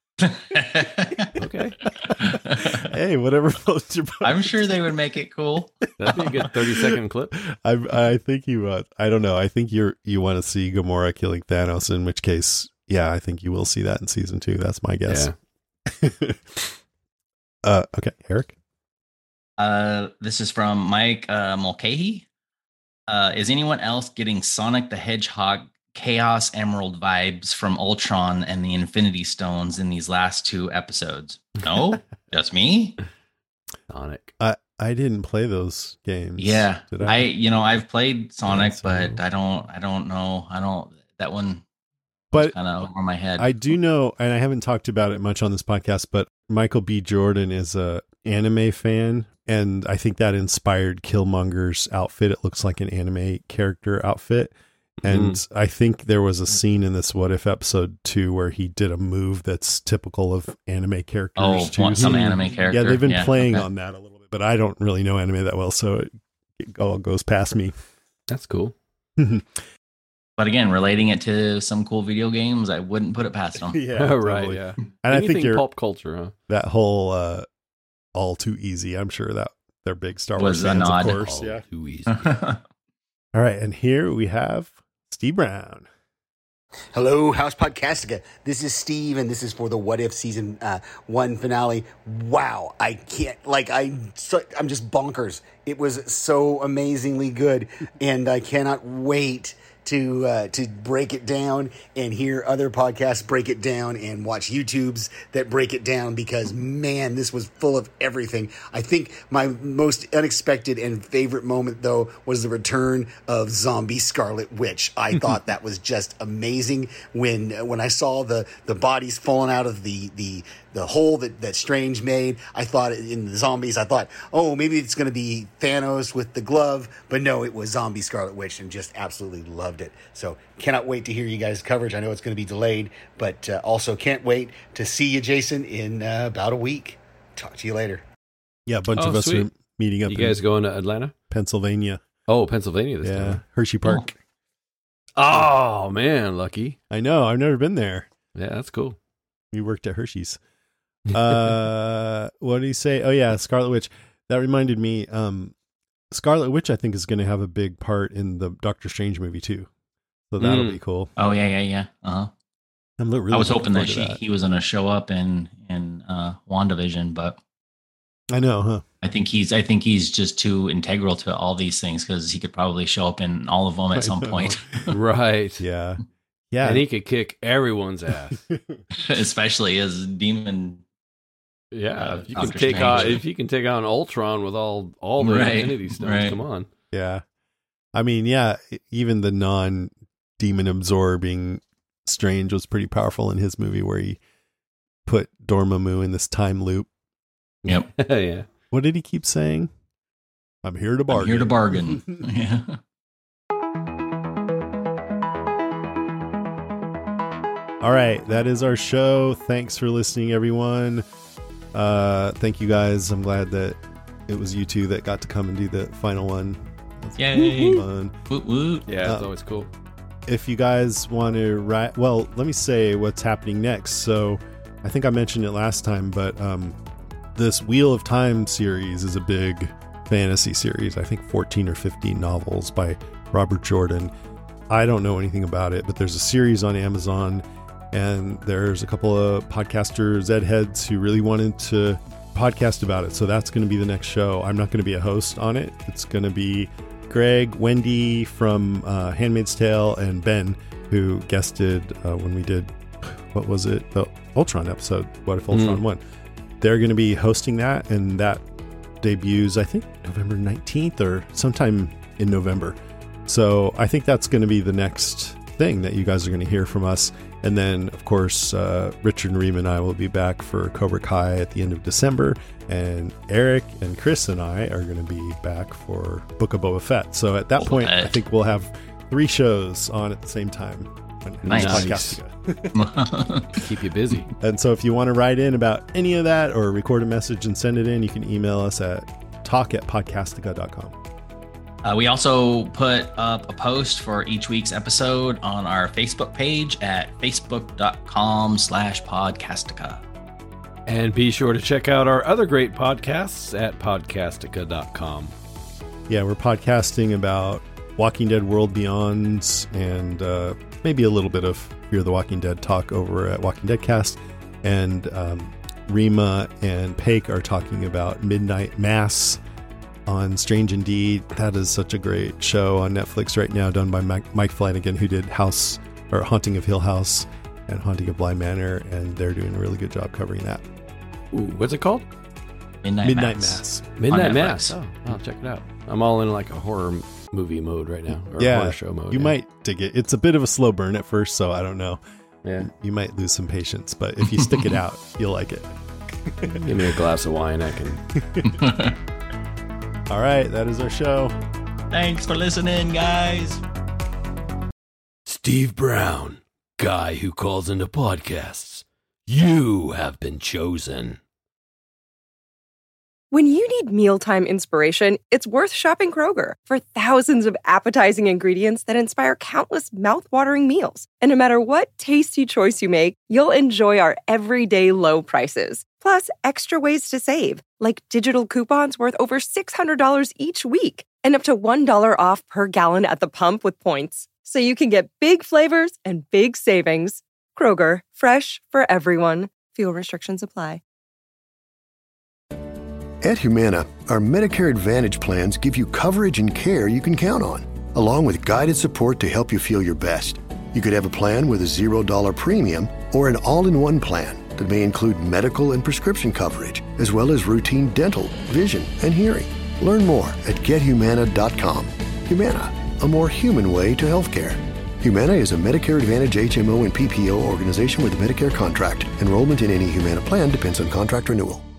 Okay. Hey, whatever floats your boat. I'm sure they would make it cool. That'd be a good thirty second clip. I I think you want. I don't know. I think you're you want to see Gamora killing Thanos. In which case, yeah, I think you will see that in season two. That's my guess. Yeah. uh, okay, Eric. Uh, this is from Mike uh, Mulcahy. Uh, is anyone else getting Sonic the Hedgehog Chaos Emerald vibes from Ultron and the Infinity Stones in these last two episodes? No, just me. Sonic. I I didn't play those games. Yeah, Did I? I? you know I've played Sonic, so. but I don't I don't know I don't that one. But kind of over my head. I do know, and I haven't talked about it much on this podcast, but Michael B. Jordan is a anime fan, and I think that inspired Killmonger's outfit. It looks like an anime character outfit. And mm. I think there was a scene in this What If episode too where he did a move that's typical of anime characters. Oh, too. want some anime character. Yeah, they've been yeah, playing okay. on that a little bit, but I don't really know anime that well, so it, it all goes past me. That's cool. But again, relating it to some cool video games, I wouldn't put it past them. Yeah, oh, right. totally. Yeah, and anything I think you're, pulp culture, huh? That whole uh, All Too Easy. I'm sure that they're big Star Wars Was a fans, nod. of course. All yeah, too easy. All right, and here we have Steve Brown. Hello, House Podcastica. This is Steve, and this is for the What If season uh, one finale. Wow, I can't like I so, I'm just bonkers. It was so amazingly good, and I cannot wait to uh, to break it down and hear other podcasts break it down and watch YouTubes that break it down, because man, this was full of everything. I think my most unexpected and favorite moment though was the return of Zombie Scarlet Witch. I thought that was just amazing when when I saw the the bodies falling out of the the the hole that, that Strange made. I thought in the zombies, I thought, oh, maybe it's going to be Thanos with the glove, but no, it was Zombie Scarlet Witch, and just absolutely loved it. So cannot wait to hear you guys' coverage. I know it's going to be delayed, but uh, also can't wait to see you, Jason, in uh, about a week. Talk to you later. Yeah, a bunch Oh, of us sweet. are meeting up You in guys going to Atlanta? Pennsylvania. Oh, Pennsylvania this Yeah, time. Hershey Park. Oh, man, lucky. I know. I've never been there. Yeah, that's cool. We worked at Hershey's. Uh, what did he say? Oh yeah, Scarlet Witch. That reminded me. Um, Scarlet Witch, I think, is going to have a big part in the Doctor Strange movie too. So that'll Mm. be cool. Oh yeah, yeah, yeah. Uh huh. I'm really I was looking hoping that, forward she to he was going to show up in in uh, WandaVision, but I know, huh? I think he's I think he's just too integral to all these things because he could probably show up in all of them at I some know. point, Right. Yeah, yeah. And he could kick everyone's ass. especially as demon. Yeah, Uh, if you can Doctor take Strange. on if you can take on Ultron with all all the Right, Infinity Stones, right. come on. Yeah. I mean, yeah. Even the non-demon absorbing Strange was pretty powerful in his movie, where he put Dormammu in this time loop. Yep. Yeah. What did he keep saying? I'm here to bargain. I'm here to bargain. Yeah. All right, that is our show. Thanks for listening, everyone. Uh, thank you guys. I'm glad that it was you two that got to come and do the final one. That's Yay. fun. Woot woot. Yeah, it's Uh, always cool. If you guys want to write, well, let me say what's happening next. So I think I mentioned it last time, but um, this Wheel of Time series is a big fantasy series. I think fourteen or fifteen novels by Robert Jordan. I don't know anything about it, but there's a series on Amazon, and there's a couple of podcasters, Ed Heads, who really wanted to podcast about it. So that's going to be the next show. I'm not going to be a host on it. It's going to be Greg, Wendy from uh, Handmaid's Tale, and Ben, who guested uh, when we did, what was it? The Ultron episode. What if Ultron Mm. won? they're going to be hosting that, and that debuts, I think, November nineteenth or sometime in November. So I think that's going to be the next thing that you guys are going to hear from us. And then, of course, uh, Richard and Reem and I will be back for Cobra Kai at the end of December. And Eric and Chris and I are going to be back for Book of Boba Fett. So at that point, I think we'll have three shows on at the same time. Nice. Podcastica. Keep you busy. And so if you want to write in about any of that or record a message and send it in, you can email us at talk at podcastica dot com. Uh, we also put up a post for each week's episode on our Facebook page at facebook.com slash podcastica. And be sure to check out our other great podcasts at podcastica dot com. Yeah, we're podcasting about Walking Dead World Beyonds and uh, maybe a little bit of Fear the Walking Dead talk over at Walking Dead Cast. And um, Rima and Paik are talking about Midnight Mass on Strange Indeed. That is such a great show on Netflix right now, done by Mike, Mike Flanagan, who did House or Haunting of Hill House and Haunting of Bly Manor, and they're doing a really good job covering that. Ooh, what's it called? Midnight, Midnight Mass. Mass. Midnight Mass. Oh, I'll check it out. I'm all in like a horror movie mode right now, or yeah, horror show mode. You yeah. might dig it. It's a bit of a slow burn at first, so I don't know. Yeah, you might lose some patience, but if you stick it out, you'll like it. Give me a glass of wine, I can. All right, that is our show. Thanks for listening, guys. Steve Brown, guy who calls into podcasts. You have been chosen. When you need mealtime inspiration, it's worth shopping Kroger for thousands of appetizing ingredients that inspire countless mouth-watering meals. And no matter what tasty choice you make, you'll enjoy our everyday low prices. Plus, extra ways to save, like digital coupons worth over six hundred dollars each week and up to one dollar off per gallon at the pump with points. So you can get big flavors and big savings. Kroger, fresh for everyone. Fuel restrictions apply. At Humana, our Medicare Advantage plans give you coverage and care you can count on, along with guided support to help you feel your best. You could have a plan with a zero dollar premium or an all-in-one plan that may include medical and prescription coverage, as well as routine dental, vision, and hearing. Learn more at get humana dot com. Humana, a more human way to healthcare. Humana is a Medicare Advantage H M O and P P O organization with a Medicare contract. Enrollment in any Humana plan depends on contract renewal.